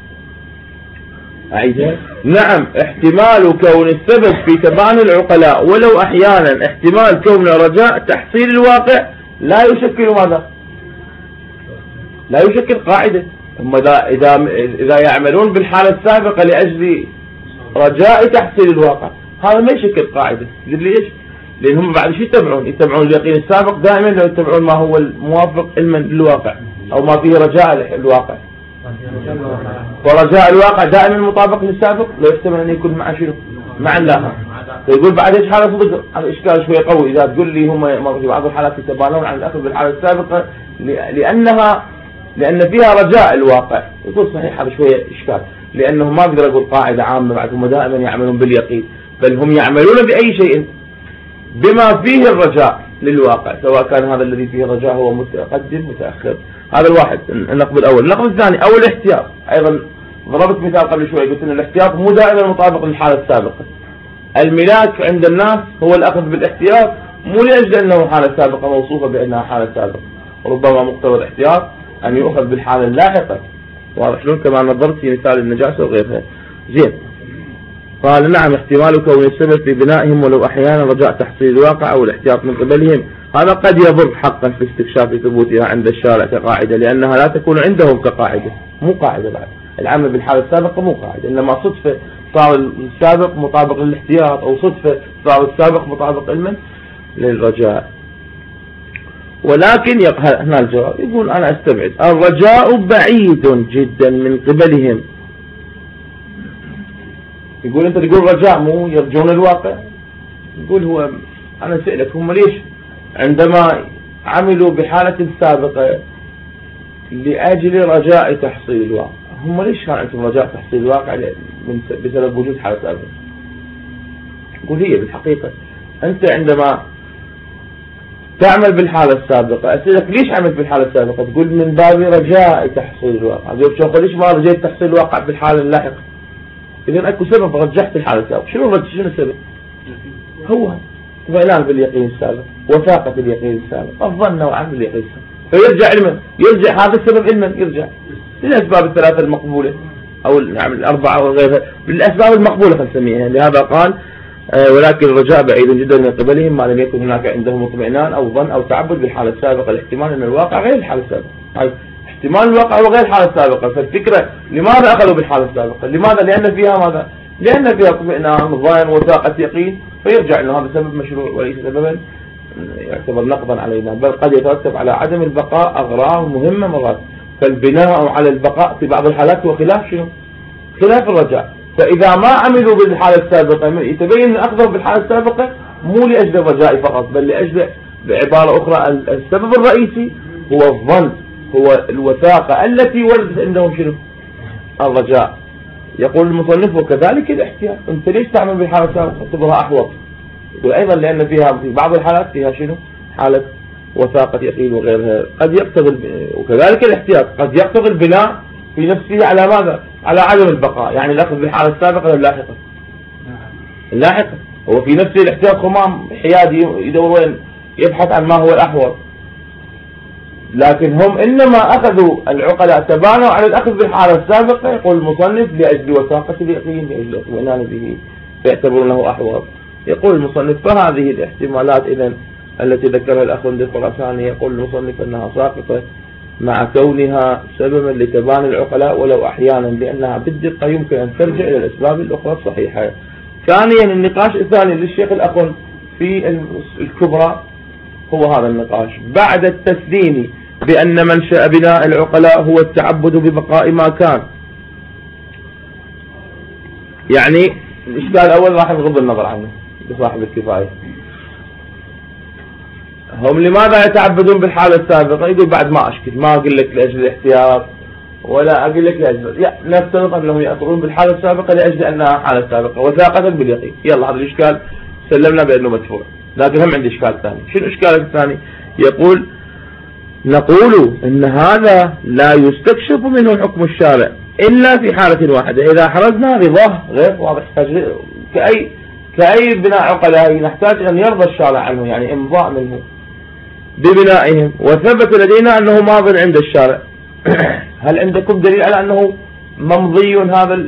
Speaker 1: أعيدها. نعم احتمال كون السبب في تبان العقلاء ولو أحيانا احتمال كون رجاء تحصيل الواقع لا يشكل ماذا؟ لا يشكل قاعدة. هم إذا إذا إذا يعملون بالحالة السابقة لأجل رجاء تحصيل الواقع، هذا ما يشكل قاعدة. ليش؟ لأن هم بعد شو يتبعون؟ يتبعون اليقين السابق دائما، لو يتبعون ما هو الموافق علما للواقع أو ما فيه رجاء الواقع. ورجاء الواقع دائما مطابق للسابق، لا يحتمل أن يكون مع شنو؟ مع اللاحق. فيقول بعد ايش حالة صدق؟ هذا إشكال شوية قوي. إذا تقول لي هم في بعض الحالات يتبانون عن الأخذ بالحالة السابقة لأنها لأن فيها رجاء الواقع، يقول صحيح هذا شوية إشكال، لأنه ما أقدر أقول قاعدة عامة بعد، هم دائما يعملون باليقين، بل هم يعملون بأي شيء بما فيه الرجاء للواقع، سواء كان هذا الذي فيه الرجاء هو متقدم متأخر. هذا الواحد النقد الأول. النقد الثاني أو الاحتياط. أيضا ضربت مثال قبل شوي، قلت أن الاحتياط مو دائما مطابق للحالة السابقة. الملاك عند الناس هو الأخذ بالاحتياط مو لأجل أنه حالة سابقة موصوفة بأنها حالة سابقة، ربما مقتضى الاحتياط أن يؤخذ بالحالة اللاحقة. واضح شلون؟ كما نظرت في مثال النجاسة وغيرها. زين. قال نعم احتمال كون السبب في بنائهم ولو أحيانا رجاء تحصيل الواقع أو الاحتياط من قبلهم، هذا قد يضر حقا في استكشاف ثبوتها عند الشارع كقاعدة، لأنها لا تكون عندهم كقاعدة. مو قاعدة بعد العمل بالحالة السابقة، مو قاعدة، إنما صدفة صار السابق مطابق للاحتياط، أو صدفة صار السابق مطابق علما للرجاء. ولكن يبقى هنا الجواب، يقول أنا أستبعد الرجاء بعيد جدا من قبلهم. يقول أنت تقول رجاء مو يرجون الواقع. يقول هو أنا سألك هم ليش عندما عملوا بحالة سابقة لأجل رجاء تحصيل الواقع، هم ليش كان عندهم رجاء تحصيل الواقع بسبب وجود حالة سابقة؟ يقول هي بالحقيقة أنت عندما تعمل بالحالة السابقة، أسألك ليش عملت بالحالة السابقة؟ تقول من باب رجاء تحصيل الواقع. أقول شوف ليش ما رجيت تحصيل الواقع بالحالة اللاحقة؟ إذن أكو سبب رجحت الحالة السابقة. شنو رجح؟ شنو السبب؟ هو اطمئنان باليقين السابق، وثاقة اليقين السابق، الظن نوعا باليقين السابق. فيرجع علما، يرجع هذا السبب علما، يرجع للأسباب الثلاثة المقبولة أو نعم الأربعة وغيرها، بالأسباب المقبولة خلينا نسميها. لهذا قال آه ولكن الرجاء بعيد جدا من قبلهم ما لم يكن هناك عندهم اطمئنان أو ظن أو تعبد بالحالة السابقة، الاحتمال أن الواقع غير الحالة السابقة. هاي احتمال الواقع وغير الحالة السابقة. فالفكرة لماذا أخذوا بالحالة السابقة؟ لماذا؟ لأن فيها ماذا؟ لأن فيها اطمئنان ظن وثاقة يقين، فيرجع أنه هذا سبب مشروع وليس سببا يعتبر نقضا علينا، بل قد يترتب على عدم البقاء أغراض مهمة مرات. فالبناء على البقاء في بعض الحالات هو خلاف شنو؟ خلاف الرجاء. فإذا ما عملوا بالحالة السابقة يتبين أن أخذوا بالحالة السابقة مو لأجل الرجاء فقط، بل لأجل بعبارة أخرى السبب الرئيسي هو الظن، هو الوثاقة التي وردت عندهم شنو؟ الرجاء. يقول المصنف وكذلك الاحتياط. أنت ليش تعمل بالحالة السابقة؟ اعتبرها أحوط. يقول أيضا لأن فيها في بعض الحالات فيها شنو؟ حالة وثاقة يقين وغيرها. قد يقتضي وكذلك الاحتياط قد يقتضي البناء في نفسه على ماذا؟ على عدم البقاء، يعني الأخذ بالحالة السابقة ولا اللاحقة؟ اللاحقة. هو في نفسه الاحتياط خمام حيادي يدور وين يبحث عن ما هو الأحوط، لكن هم إنما أخذوا العقلاء تبانوا على الأخذ بالحالة السابقة. يقول المصنف لأجل وثاقة اليقين، لأجل اطمئنان به فيعتبرونه أحوط. يقول المصنف فهذه الاحتمالات إذن التي ذكرها الأخ الخراساني، يقول المصنف أنها ساقطة مع كونها سببا لتبان العقلاء ولو أحيانا، لأنها بالدقة يمكن أن ترجع إلى الأسباب الأخرى الصحيحة. ثانيا النقاش الثاني للشيخ الأخ في الكبرى هو هذا النقاش بعد التسليم بأن منشأ بناء العقلاء هو التعبد ببقاء ما كان. يعني الإشكال الأول راح نغض النظر عنه بصاحب الكفاية. هم لماذا يتعبدون بالحالة السابقة؟ يقول بعد ما أشكل، ما أقول لك لأجل الاحتياط ولا أقول لك لأجل، يعني نفترض أنهم يأخذون بالحالة السابقة لأجل أنها حالة سابقة وثاقة باليقين. يلا هذا الإشكال سلمنا بأنه مدفوع، لكن هم عندي إشكال ثاني. شنو إشكالك الثاني؟ يقول نقول إن هذا لا يستكشف منه حكم الشارع إلا في حالة واحدة، إذا حرزنا رضاه غير واضح. كأي كأي بناء عقلاء نحتاج أن يرضى الشارع عنه، يعني إمضاء منه ببنائهم، وثبت لدينا أنه ماض عند الشارع. هل عندكم دليل على أنه ممضي هذا ال...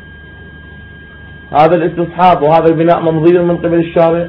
Speaker 1: هذا الاستصحاب وهذا البناء ممضي من قبل الشارع؟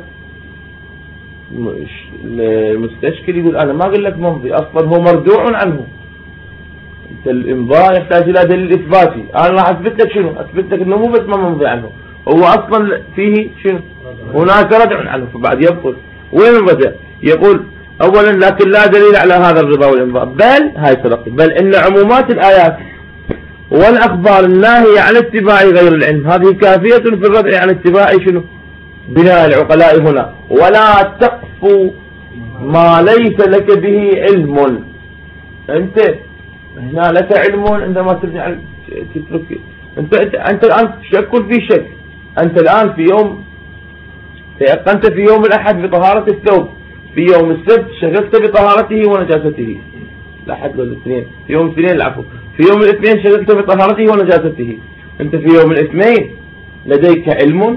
Speaker 1: المستشكل يقول أنا ما أقول لك ممضي، أصلا هو مردوع عنه. أنت الإمضاء يحتاج إلى دليل إثباتي، أنا راح أثبت لك شنو؟ أثبت لك أنه مو بس ما ممضي عنه، هو أصلا فيه شنو؟ هناك ردع عنه. فبعد يبقل وين الردع؟ يقول أولا لكن لا دليل على هذا الرضا والإمضاء، بل هاي ترقي بل إن عمومات الآيات والأخبار الناهية عن اتباع غير العلم هذه كافية في الردع عن اتباع شنو؟ بناء العقلاء هنا. ولا تقف ما ليس لك به علم. أنت هنا لك علم عندما ترجع تترك. أنت أنت أنت الآن شك في شك. أنت الآن في يوم تيقنت في يوم الأحد بطهارة الثوب، في يوم السبت شغلت بطهارته ونجاسته. الأحد والاثنين، في يوم الاثنين العفو، في يوم الاثنين شغلت بطهارته ونجاسته. أنت في يوم الاثنين لديك علم.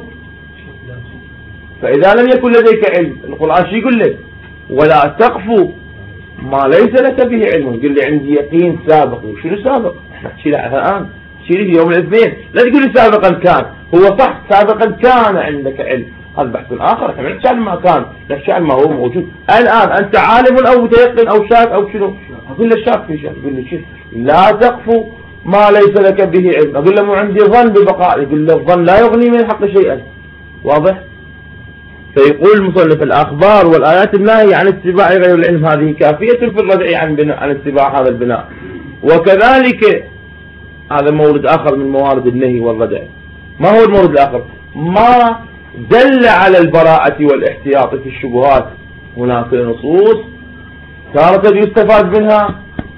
Speaker 1: فإذا لم يكن لديك علم القرآن شو يقول لك؟ ولا تقف ما ليس لك به علم. يقول لي عندي يقين سابق. شنو سابق؟ احنا نحكي لها الآن، نحكي لي في يوم الاثنين، لا تقول لي سابقا كان. هو صح سابقا كان عندك علم، هذا بحث آخر. احنا نحكي عن ما كان، نحكي عن ما هو موجود الآن. أنت عالم أو متيقن أو شاك أو شنو؟ أقول له شاك في شيء. يقول لي شيء لا تقف ما ليس لك به علم. أقول له مو عندي ظن ببقاء. يقول له الظن لا يغني من الحق شيئا. واضح؟ فيقول المصنف الأخبار والآيات الناهية عن اتباع غير العلم هذه كافية في الردع عن بناء عن اتباع هذا البناء. وكذلك هذا مورد آخر من موارد النهي والردع. ما هو المورد الآخر؟ ما دل على البراءة والاحتياط في الشبهات. هناك نصوص تارة يستفاد منها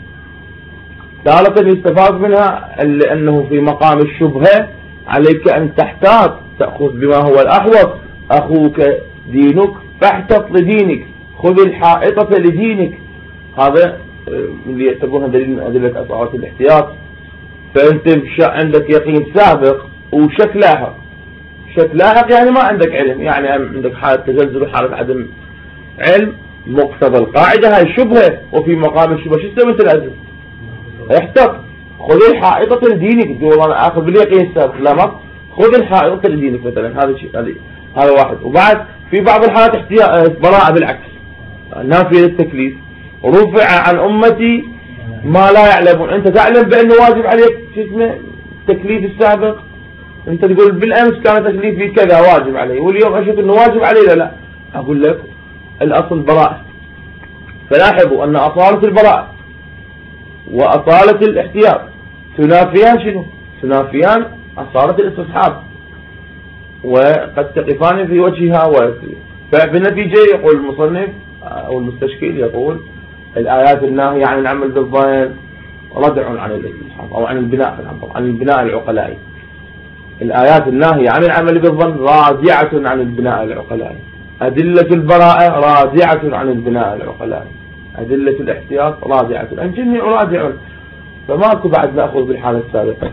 Speaker 1: تارة يستفاد منها لأنه في مقام الشبهة عليك أن تحتاط، تأخذ بما هو الأحوط. أخوك دينك فاحتط لدينك، خذ الحائطة لدينك. هذا اللي يعتبرها دليل من أدلة أصالة الاحتياط. فأنت عندك يقين سابق وشك لاحق. شك لاحق يعني ما عندك علم، يعني عندك حالة تزلزل وحالة عدم علم. مقتضى القاعدة هاي شبهة، وفي مقام الشبهة شو تسوي انت لازم؟ احتط، خذ الحائطة لدينك. تقول والله أنا آخذ باليقين السابق، لا ما خذ الحائطة لدينك مثلا. هذا شيء، هذا هذا واحد. وبعد في بعض الحالات احتياط براءة بالعكس، نافية للتكليف. رفع عن أمتي ما لا يعلمون. أنت تعلم بأنه واجب عليك شو اسمه التكليف السابق. أنت تقول بالأمس كان تكليفي كذا واجب علي، واليوم أشوف أنه واجب علي. لا لا، أقول لك الأصل براءة. فلاحظوا أن أصالة البراءة وأصالة الاحتياط تنافيان شنو؟ تنافيان أصالة الاستصحاب، وقد تقفان في وجهها. فبالنتيجة يقول المصنف أو المستشكل يقول الآيات الناهية عن العمل بالظن ردع عن الاستصحاب أو عن البناء في العمل، عن البناء العقلائي. الآيات الناهية عن العمل بالظن راجعة عن البناء العقلائي. أدلة البراءة راجعة عن البناء العقلائي. أدلة الاحتياط راجعة. الجميع راجع فماكو بعد نأخذ بالحالة السابقة.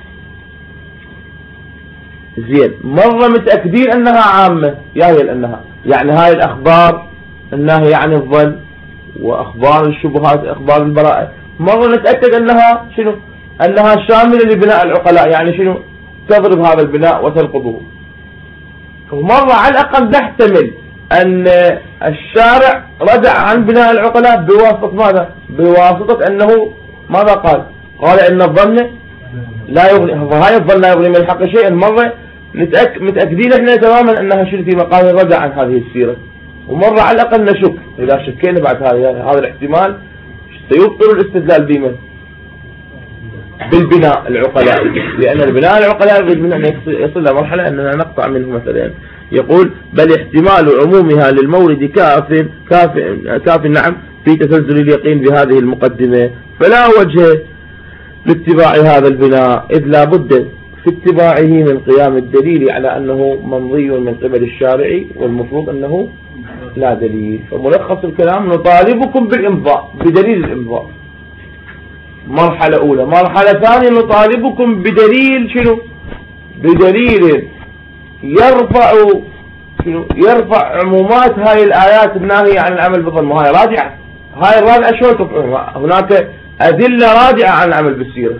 Speaker 1: زين، مرة متأكدين أنها عامة، يا هي لأنها يعني هاي الأخبار الناهية عن الظن وأخبار الشبهات أخبار البراءة، مرة نتأكد أنها شنو؟ أنها شاملة لبناء العقلاء، يعني شنو؟ تضرب هذا البناء وتنقضه. ومرة على الأقل نحتمل أن الشارع ردع عن بناء العقلاء بواسطة ماذا؟ بواسطة أنه ماذا قال؟ قال إن الظن لا يغني، هاي الظن لا يغني من الحق شيئا. مرة نتأك... متأكدين احنا تماما أنها شنو في مقام الردع عن هذه السيرة، ومرة على الأقل نشك. إذا شكينا بعد هذا هذا الاحتمال سيبطل الاستدلال بما بالبناء العقلاء، لأن البناء العقلاء يريد أن يصل إلى مرحلة أننا نقطع منه مثلا. يقول بل احتمال عمومها للمورد كاف كاف كاف نعم في تسلسل اليقين بهذه المقدمة، فلا وجه لاتباع هذا البناء، إذ لا بد في اتباعه من قيام الدليل على أنه ممضي من قبل الشارع، والمفروض أنه لا دليل. فملخص الكلام نطالبكم بالإمضاء بدليل الإمضاء، مرحلة أولى. مرحلة ثانية نطالبكم بدليل شنو؟ بدليل يرفع شنو؟ يرفع عمومات هاي الآيات الناهية عن العمل بالظن. وهاي راجعة، هاي الراجعة شلون تفعلها؟ هناك أدلة راجعة عن العمل بالسيرة،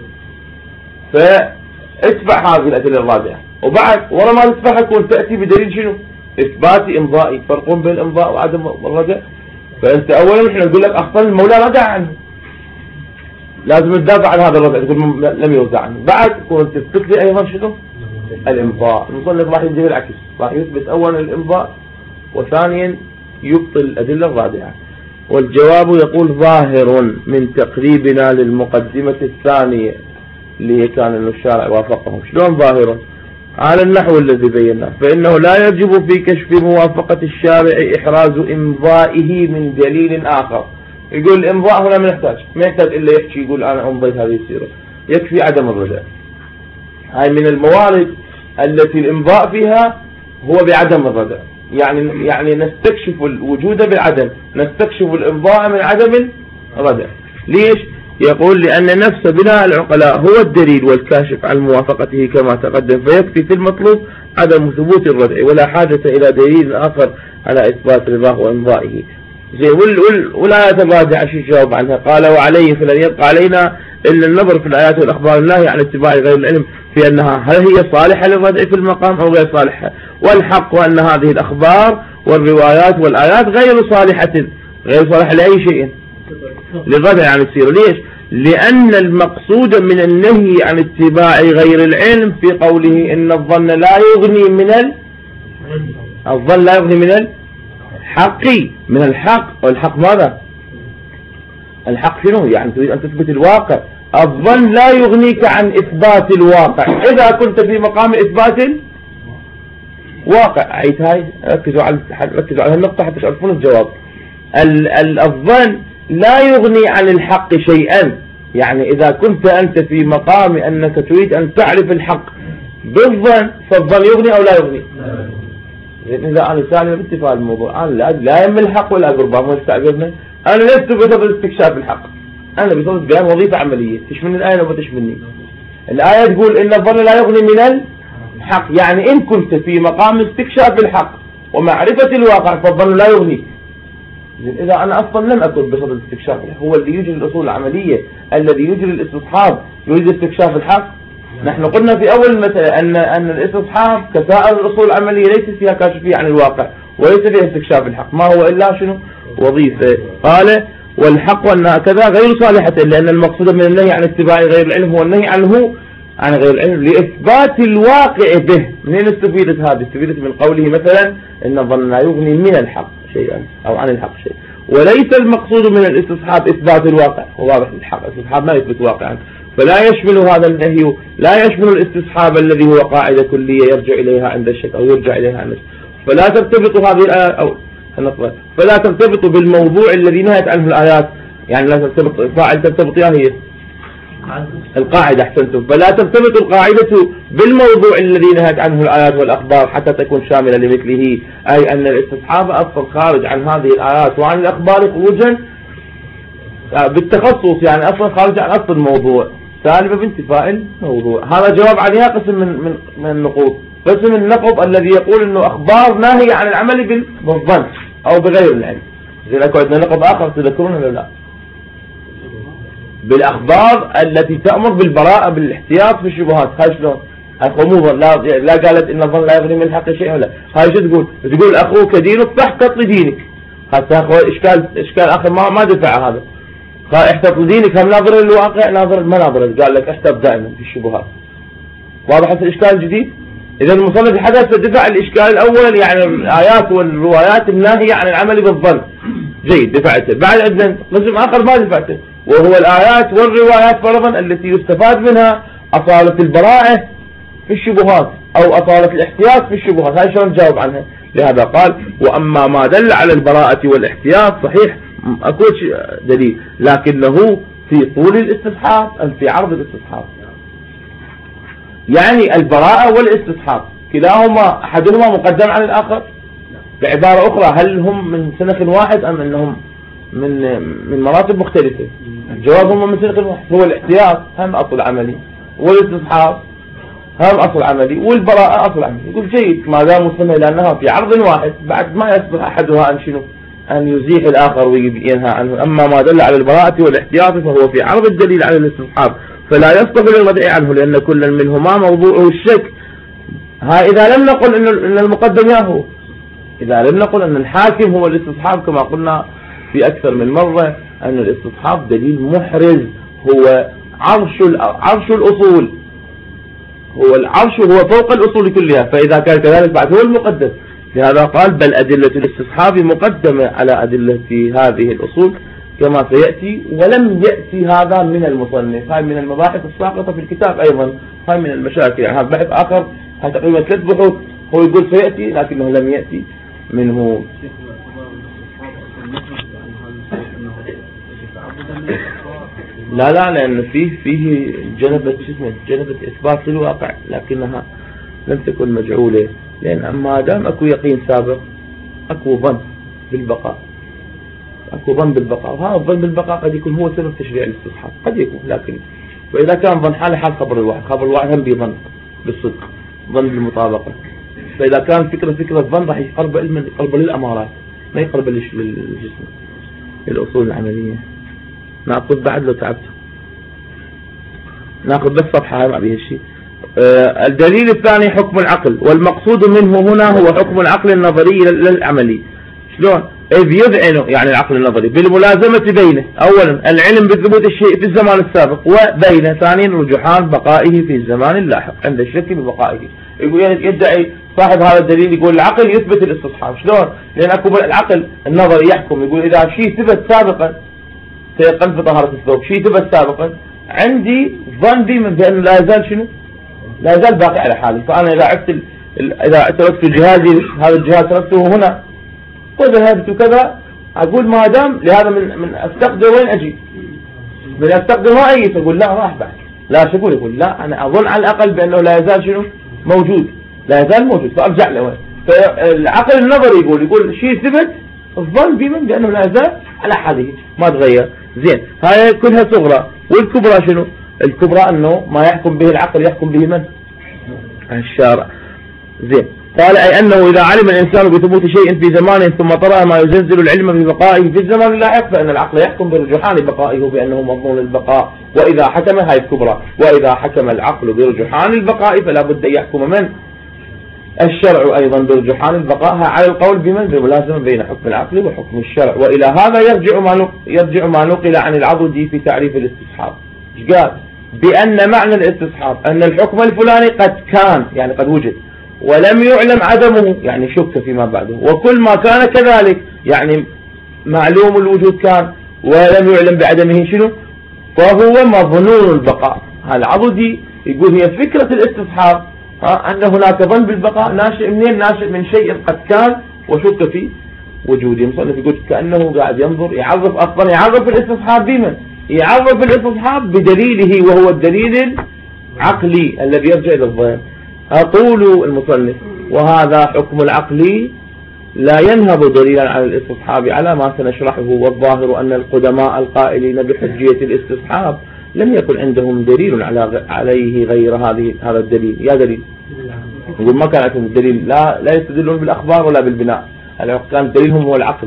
Speaker 1: فاتبع هذه الأدلة الراجعة، وبعد ورا ما تتبعها تكون تأتي بدليل شنو؟ إثباتي إمضائي. فرق بين الإمضاء وعدم الرجع. فأنت أولا إحنا نقول لك أخطأ المولى رجع عنه، لازم تدافع عن هذا الرجع، تقول لم يرجع عنه. بعد تكون تثبت لي أيضا شنو؟ الإمضاء. المصنف راح يجي العكس، راح يثبت أولا الإمضاء وثانيا يبطل الأدلة الرابعة. والجواب يقول ظاهر من تقريبنا للمقدمة الثانية اللي كان أن الشارع وافقهم. شلون ظاهر؟ على النحو الذي بيناه، فإنه لا يجب في كشف موافقة الشارع إحراز إمضائه من دليل آخر. يقول الإمضاء هنا ما يحتاج ما يحتاج إلا يحكي يقول أنا أمضيت هذه السيرة، يكفي عدم الرجع. هاي من الموارد التي الإمضاء فيها هو بعدم الردع، يعني يعني نستكشف الوجود بالعدم، نستكشف الإمضاء من عدم الردع. ليش؟ يقول لأن نفس بناء العقلاء هو الدليل والكاشف عن موافقته كما تقدم، فيكفي في المطلوب عدم ثبوت الردع ولا حاجة إلى دليل آخر على إثبات رضاه وإمضائه. زي والآيات الراجعة شو جاوب عنها؟ قال وعليه فلن يبقى علينا إلا النظر في الآيات والأخبار الناهية عن اتباع غير العلم في أنها هل هي صالحة للردع في المقام أو غير صالحة، والحق أن هذه الأخبار والروايات والآيات غير صالحة غير صالحة لأي شيء للردع عن السيرة. ليش؟ لأن المقصود من النهي عن اتباع غير العلم في قوله إن الظن لا يغني من ال... الظن لا يغني من الحق من الحق. والحق ماذا؟ الحق شنو؟ يعني تريد أن تثبت الواقع. الظن لا يغنيك عن إثبات الواقع إذا كنت في مقام إثبات الواقع. عيد هاي، ركزوا على ركزوا على هالنقطة حتى تعرفون الجواب. الظن لا يغني عن الحق شيئا، يعني إذا كنت أنت في مقام أنك تريد أن تعرف الحق بالظن فالظن يغني أو لا يغني؟ إذا أنا سالم باتفاق الموضوع، أنا لا يم الحق ولا قربان مو يستعجبنا، أنا لست بصدد استكشاف الحق، أنا بصدد بيان وظيفة عملية. تشملني الآية وما تشملني الآية؟ تقول إن الظن لا يغني من الحق، يعني إن كنت في مقام استكشاف الحق ومعرفة الواقع فالظن لا يغني. إذا أنا أصلا لم أكن بصدد استكشاف الحق، هو اللي يجري الأصول العملية الذي يجري الاستصحاب يريد استكشاف الحق. نحن قلنا في أول المسألة أن أن الاستصحاب كسائر الأصول العملية ليس فيها كاشفية عن الواقع وليس فيها استكشاف الحق، ما هو إلا شنو؟ وظيفة. قال والحق أنها كذا غير صالحة، لأن المقصود من النهي عن اتباع غير العلم هو النهي عنه عن غير العلم لإثبات الواقع به. منين استفيدت هذه؟ استفيدت من قوله مثلا إن الظن لا يغني من الحق شيئا أو عن الحق شيء، وليس المقصود من الاستصحاب إثبات الواقع. واضح الحق الاستصحاب ما يثبت واقعا، فلا يشمل هذا النهي لا يشمل الاستصحاب الذي هو قاعدة كلية يرجع إليها عند الشك أو يرجع إليها عند الشك. فلا ترتبط هذه الآيات أو فلا ترتبط بالموضوع الذي نهت عنه الآيات، يعني لا ترتبط فاعل ترتبط يا هي القاعدة. أحسنتم. فلا ترتبط القاعدة بالموضوع الذي نهت عنه الآيات والأخبار حتى تكون شاملة لمثله، أي أن الاستصحاب أصلا خارج عن هذه الآيات وعن الأخبار خروجا يعني بالتخصص، يعني أصلا خارج عن أصل الموضوع، سالبة بانتفاء الموضوع. هذا جواب عليها قسم من من من النقوض. قسم النقض الذي يقول إنه أخبار ناهية عن العمل بالظن أو بغير العلم. زي لكم عندنا نقض آخر تذكرونه ولا لا؟ بالأخبار التي تأمر بالبراءة بالاحتياط في الشبهات. هاي شلون؟ الخموضة لا لا قالت إن الظن لا يغني من الحق شيء ولا. هاي شو تقول؟ تقول أخوك دينك فاحتط لدينك. هذا إشكال إشكال آخر ما ما دفع هذا. احتط لدينك هم ناظر الواقع ناظر ما ناظر، قال لك احتط دائما في الشبهات. واضح الإشكال الجديد؟ إذا المصنف حدث دفع الإشكال الأول، يعني الآيات والروايات الناهية عن العمل بالظن. جيد دفعته. بعد عندنا قسم آخر ما دفعته، وهو الآيات والروايات فرضا التي يستفاد منها أصالة البراءة في الشبهات أو أصالة الاحتياط في الشبهات. هاي شلون نجاوب عنها؟ لهذا قال وأما ما دل على البراءة والاحتياط صحيح أكو دليل، لكنه في طول الاستصحاب أم في عرض الاستصحاب. يعني البراءة والاستصحاب كلاهما أحدهما مقدم على الآخر. بعبارة أخرى هل هم من سنخ واحد أم أنهم من من مراتب مختلفة؟ الجواب هم من سنخ واحد. هو الاحتياط هم أصل عملي، والاستصحاب هم أصل عملي، والبراءة أصل عملي. يقول جيد ما دام وصلنا إلى أنها في عرض واحد، بعد ما يصبح أحدها أن شنو؟ أن يزيح الآخر وينهى عنه. أما ما دل على البراءة والاحتياط فهو في عرض الدليل على الاستصحاب، فلا يصلح للردع عنه لأن كل منهما موضوعه الشك. ها إذا لم نقل إن المقدم ياهو، إذا لم نقل أن الحاكم هو الاستصحاب كما قلنا في أكثر من مرة أن الاستصحاب دليل محرز، هو عرش عرش الأصول، هو العرش هو فوق الأصول كلها، فإذا كان كذلك بعد هو المقدم. لهذا قال بل أدلة الاستصحاب مقدمة على أدلة هذه الأصول كما سيأتي، ولم يأتي هذا من المصنف. هاي من المباحث الساقطة في الكتاب أيضا، هاي من المشاكل. يعني هذا بحث آخر هذا تقريبا ثلاث بحوث هو يقول سيأتي لكنه لم يأتي منه. لا لا لأن فيه فيه جنبة اسمه جنبة إثبات للواقع لكنها لم تكن مجعولة، لأن ما دام أكو يقين سابق أكو ظن بالبقاء، أكو ظن بالبقاء، وهذا الظن بالبقاء قد يكون هو سبب تشريع الاستصحاب قد يكون. لكن وإذا كان ظن حال حال خبر الواحد، خبر الواحد هم بظن بالصدق، ظن بالمطابقة. فإذا كان فكرة فكرة ظن راح يقرب علما، يقرب للأمارات ما يقرب للجسم للأصول العملية. ناخذ بعد لو تعبت ناخذ بس صفحة ما بيها شيء. آه الدليل الثاني حكم العقل، والمقصود منه هنا هو حكم العقل النظري للعملي. شلون؟ إذ يذعن يعني العقل النظري بالملازمة بينه أولا العلم بثبوت الشيء في الزمان السابق، وبين ثانيا رجحان بقائه في الزمان اللاحق عند الشك ببقائه. يقول يدعي صاحب هذا الدليل يقول العقل يثبت الاستصحاب. شلون؟ لأن أكو العقل النظري يحكم، يقول إذا شيء ثبت سابقا سيقل في طهارة الثوب، شيء ثبت سابقا عندي ظن بي من بأنه لا يزال شنو؟ لا يزال باقي على حاله. فأنا إذا عدت ال... إذا تركت جهازي هذا الجهاز تركته هنا وذهبت كذا أقول ما دام لهذا من من أستقدر وين أجي؟ من أستقدر ما أجي أقول لا راح بعد لا شو أقول؟ يقول لا أنا أظن على الأقل بأنه لا يزال شنو؟ موجود، لا يزال موجود، فأرجع له وين؟ فالعقل النظري يقول يقول شيء ثبت الظن بمن بأنه لا يزال على حاله ما تغير. زين هاي كلها صغرى، والكبرى شنو؟ الكبرى أنه ما يحكم به العقل يحكم به من؟ الشارع. زين قال أي أنه إذا علم الإنسان بثبوت شيء في زمانه ثم طرأ ما يزلزل العلم ببقائه في الزمان اللاحق فإن العقل يحكم برجحان بقائه بأنه مضمون البقاء. وإذا حكم هاي الكبرى، وإذا حكم العقل برجحان البقاء فلا بد أن يحكم من؟ الشرع أيضا برجحان البقاء على القول بمن؟ بالملازمة بين حكم العقل وحكم الشرع. وإلى هذا يرجع ما يرجع ما نقل عن العضدي في تعريف الاستصحاب. ايش قال؟ بأن معنى الاستصحاب أن الحكم الفلاني قد كان يعني قد وجد ولم يعلم عدمه يعني شك فيما بعده، وكل ما كان كذلك يعني معلوم الوجود كان ولم يعلم بعدمه شنو؟ فهو مظنون البقاء. هذا العضدي يقول هي فكرة الاستصحاب أن هناك ظن بالبقاء ناشئ منين؟ ناشئ من شيء قد كان وشك في وجوده. مصنف يقول كأنه قاعد ينظر يعرف أصلا يعرف الاستصحاب بمن؟ يعرف الاستصحاب بدليله وهو الدليل العقلي الذي يرجع إلى الظن. طول المصنف وهذا حكم العقل لا ينهب دليلا على الاستصحاب على ما سنشرحه. والظاهر أن القدماء القائلين بحجية الاستصحاب لم يكن عندهم دليل على عليه غير هذه هذا الدليل. يا دليل يقول ما كان عندهم دليل، لا لا يستدلون بالأخبار ولا بالبناء، كان دليلهم هو العقل،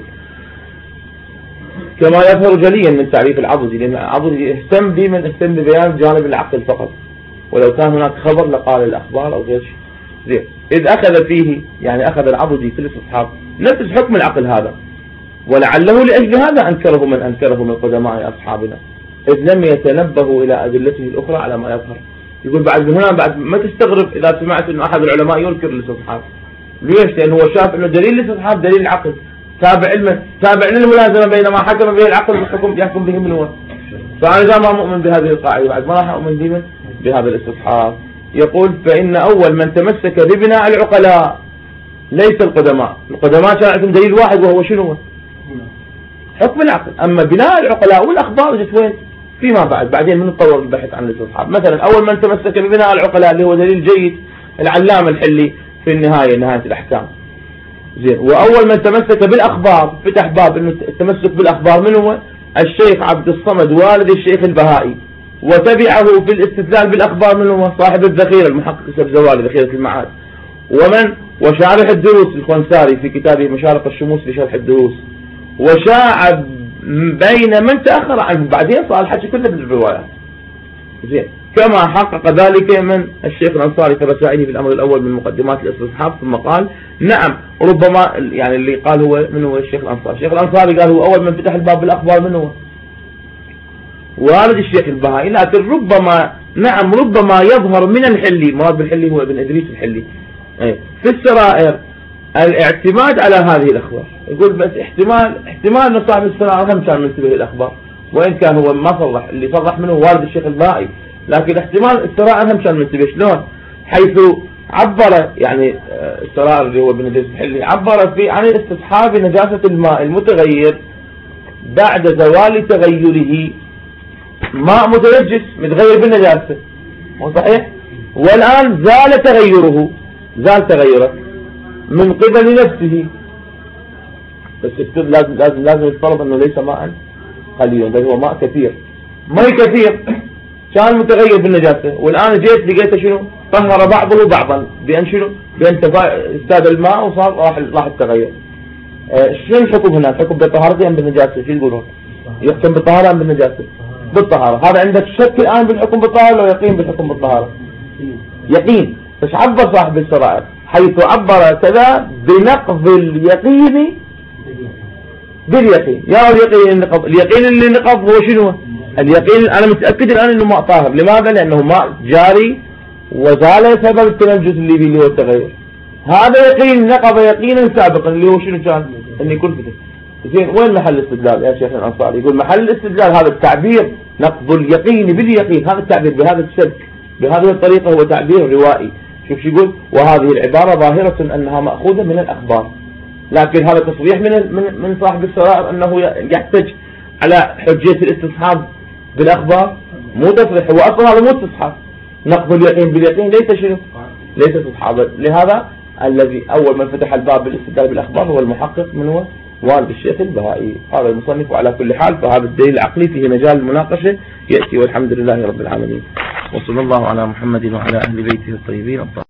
Speaker 1: كما يظهر جليا من تعريف العضدي، لأن العضدي اهتم بمن اهتم ببيان جانب العقل فقط، ولو كان هناك خبر لقال الأخبار أو غير شيء. زين، إذ أخذ فيه يعني أخذ العضدي في الاستصحاب نفس حكم العقل هذا، ولعله لأجل هذا أنكره من أنكره من قدماء أصحابنا، إذ لم يتنبهوا إلى أدلته الأخرى على ما يظهر. يقول بعد من هنا بعد ما تستغرب إذا سمعت أن أحد العلماء ينكر الاستصحاب. ليش؟ لأنه هو شاف أنه دليل الاستصحاب دليل العقل، تابع علمه، تابع للملازمة بين ما حكم به العقل والحكم يحكم به من هو. فأنا إذا ما مؤمن بهذه القاعدة بعد ما راح أؤمن بمن بهذا الاستصحاب. يقول فإن أول من تمسك ببناء العقلاء ليس القدماء، القدماء كان عندهم دليل واحد وهو شنو؟ حكم العقل. أما بناء العقلاء والأخبار جت وين؟ فيما بعد، بعدين من نطور البحث عن الاستصحاب. مثلا أول من تمسك ببناء العقلاء اللي هو دليل جيد العلامة الحلي في النهاية نهاية الأحكام. زين، وأول من تمسك بالأخبار فتح باب إنه التمسك بالأخبار من هو؟ الشيخ عبد الصمد والد الشيخ البهائي، وتبعه في الاستدلال بالأخبار من هو؟ صاحب الذخيرة المحقق سبزوالي ذخيرة المعاد، ومن وشارح الدروس الخنساري في كتابه مشارق الشموس لشرح الدروس، وشاع بين من تأخر عنه، بعدين صار الحكي كله بالروايات. زين، كما حقق ذلك من الشيخ الأنصاري في رسائله في الأمر الأول من مقدمات الاستصحاب، ثم قال نعم ربما يعني اللي قال هو من هو الشيخ الأنصاري، الشيخ الأنصاري قال هو أول من فتح الباب بالأخبار من هو؟ والد الشيخ البهائي، لكن ربما نعم ربما يظهر من الحلي، مراد بالحلي هو ابن إدريس الحلي، في السرائر الاعتماد على هذه الأخبار. يقول بس احتمال احتمال أن صاحب السرائر هم كان منتبه للأخبار، وإن كان هو ما صرح، اللي صرح منه والد الشيخ البهائي، لكن احتمال السرائر هم كان منتبه. شلون؟ حيث عبر يعني السرائر اللي هو ابن إدريس الحلي عبر في عن استصحاب نجاسة الماء المتغير بعد زوال تغيره، ماء متنجس متغير بالنجاسة، مو صحيح؟ والآن زال تغيره، زال تغيره من قبل نفسه، بس لازم لازم لازم يفترض انه ليس ماء قليلا، بل هو ماء كثير، ماء كثير كان متغير بالنجاسة، والآن جيت لقيته شنو؟ طهر بعضه بعضا بأن شنو؟ بأن ازداد الماء وصار راح راح التغير. اه شنو الحكم هنا؟ الحكم بالطهارة أم بالنجاسة؟ شو يقولون؟ يحكم بالطهارة أم بالنجاسة؟ بالطهارة. هذا عندك شك الآن بالحكم بالطهارة ولا يقين بالحكم بالطهارة؟ يقين. بس عبر صاحب السرائر حيث عبر كذا بنقض اليقين باليقين. يا اليقين النقض، اليقين اللي نقض هو شنو؟ اليقين أنا متأكد الآن إنه ماء طاهر. لماذا؟ لأنه ماء جاري وزال سبب التنجس اللي فيه اللي هو التغير. هذا يقين نقض يقينا سابقا اللي هو شنو كان؟ أن يكون فتن. زين، وين محل الاستدلال يا شيخ الأنصاري؟ يقول محل الاستدلال هذا التعبير نقض اليقين باليقين، هذا التعبير بهذا السلك بهذه الطريقة هو تعبير روائي. شوف شو يقول؟ وهذه العبارة ظاهرة أنها مأخوذة من الأخبار، لكن هذا تصريح من من من صاحب السرائر أنه يحتج على حجية الاستصحاب بالأخبار، مو تصريح، هو أصلا هذا مو استصحاب. نقض اليقين باليقين ليس شنو؟ ليس استصحابا. لهذا الذي أول من فتح الباب بالاستدلال بالأخبار هو المحقق من هو؟ والد الشيخ البهائي. قال المصنف على كل حال فهذا الدليل العقلي فيه مجال المناقشة يأتي، والحمد لله رب العالمين، وصلى الله على محمد وعلى أهل بيته الطيبين الطاهرين.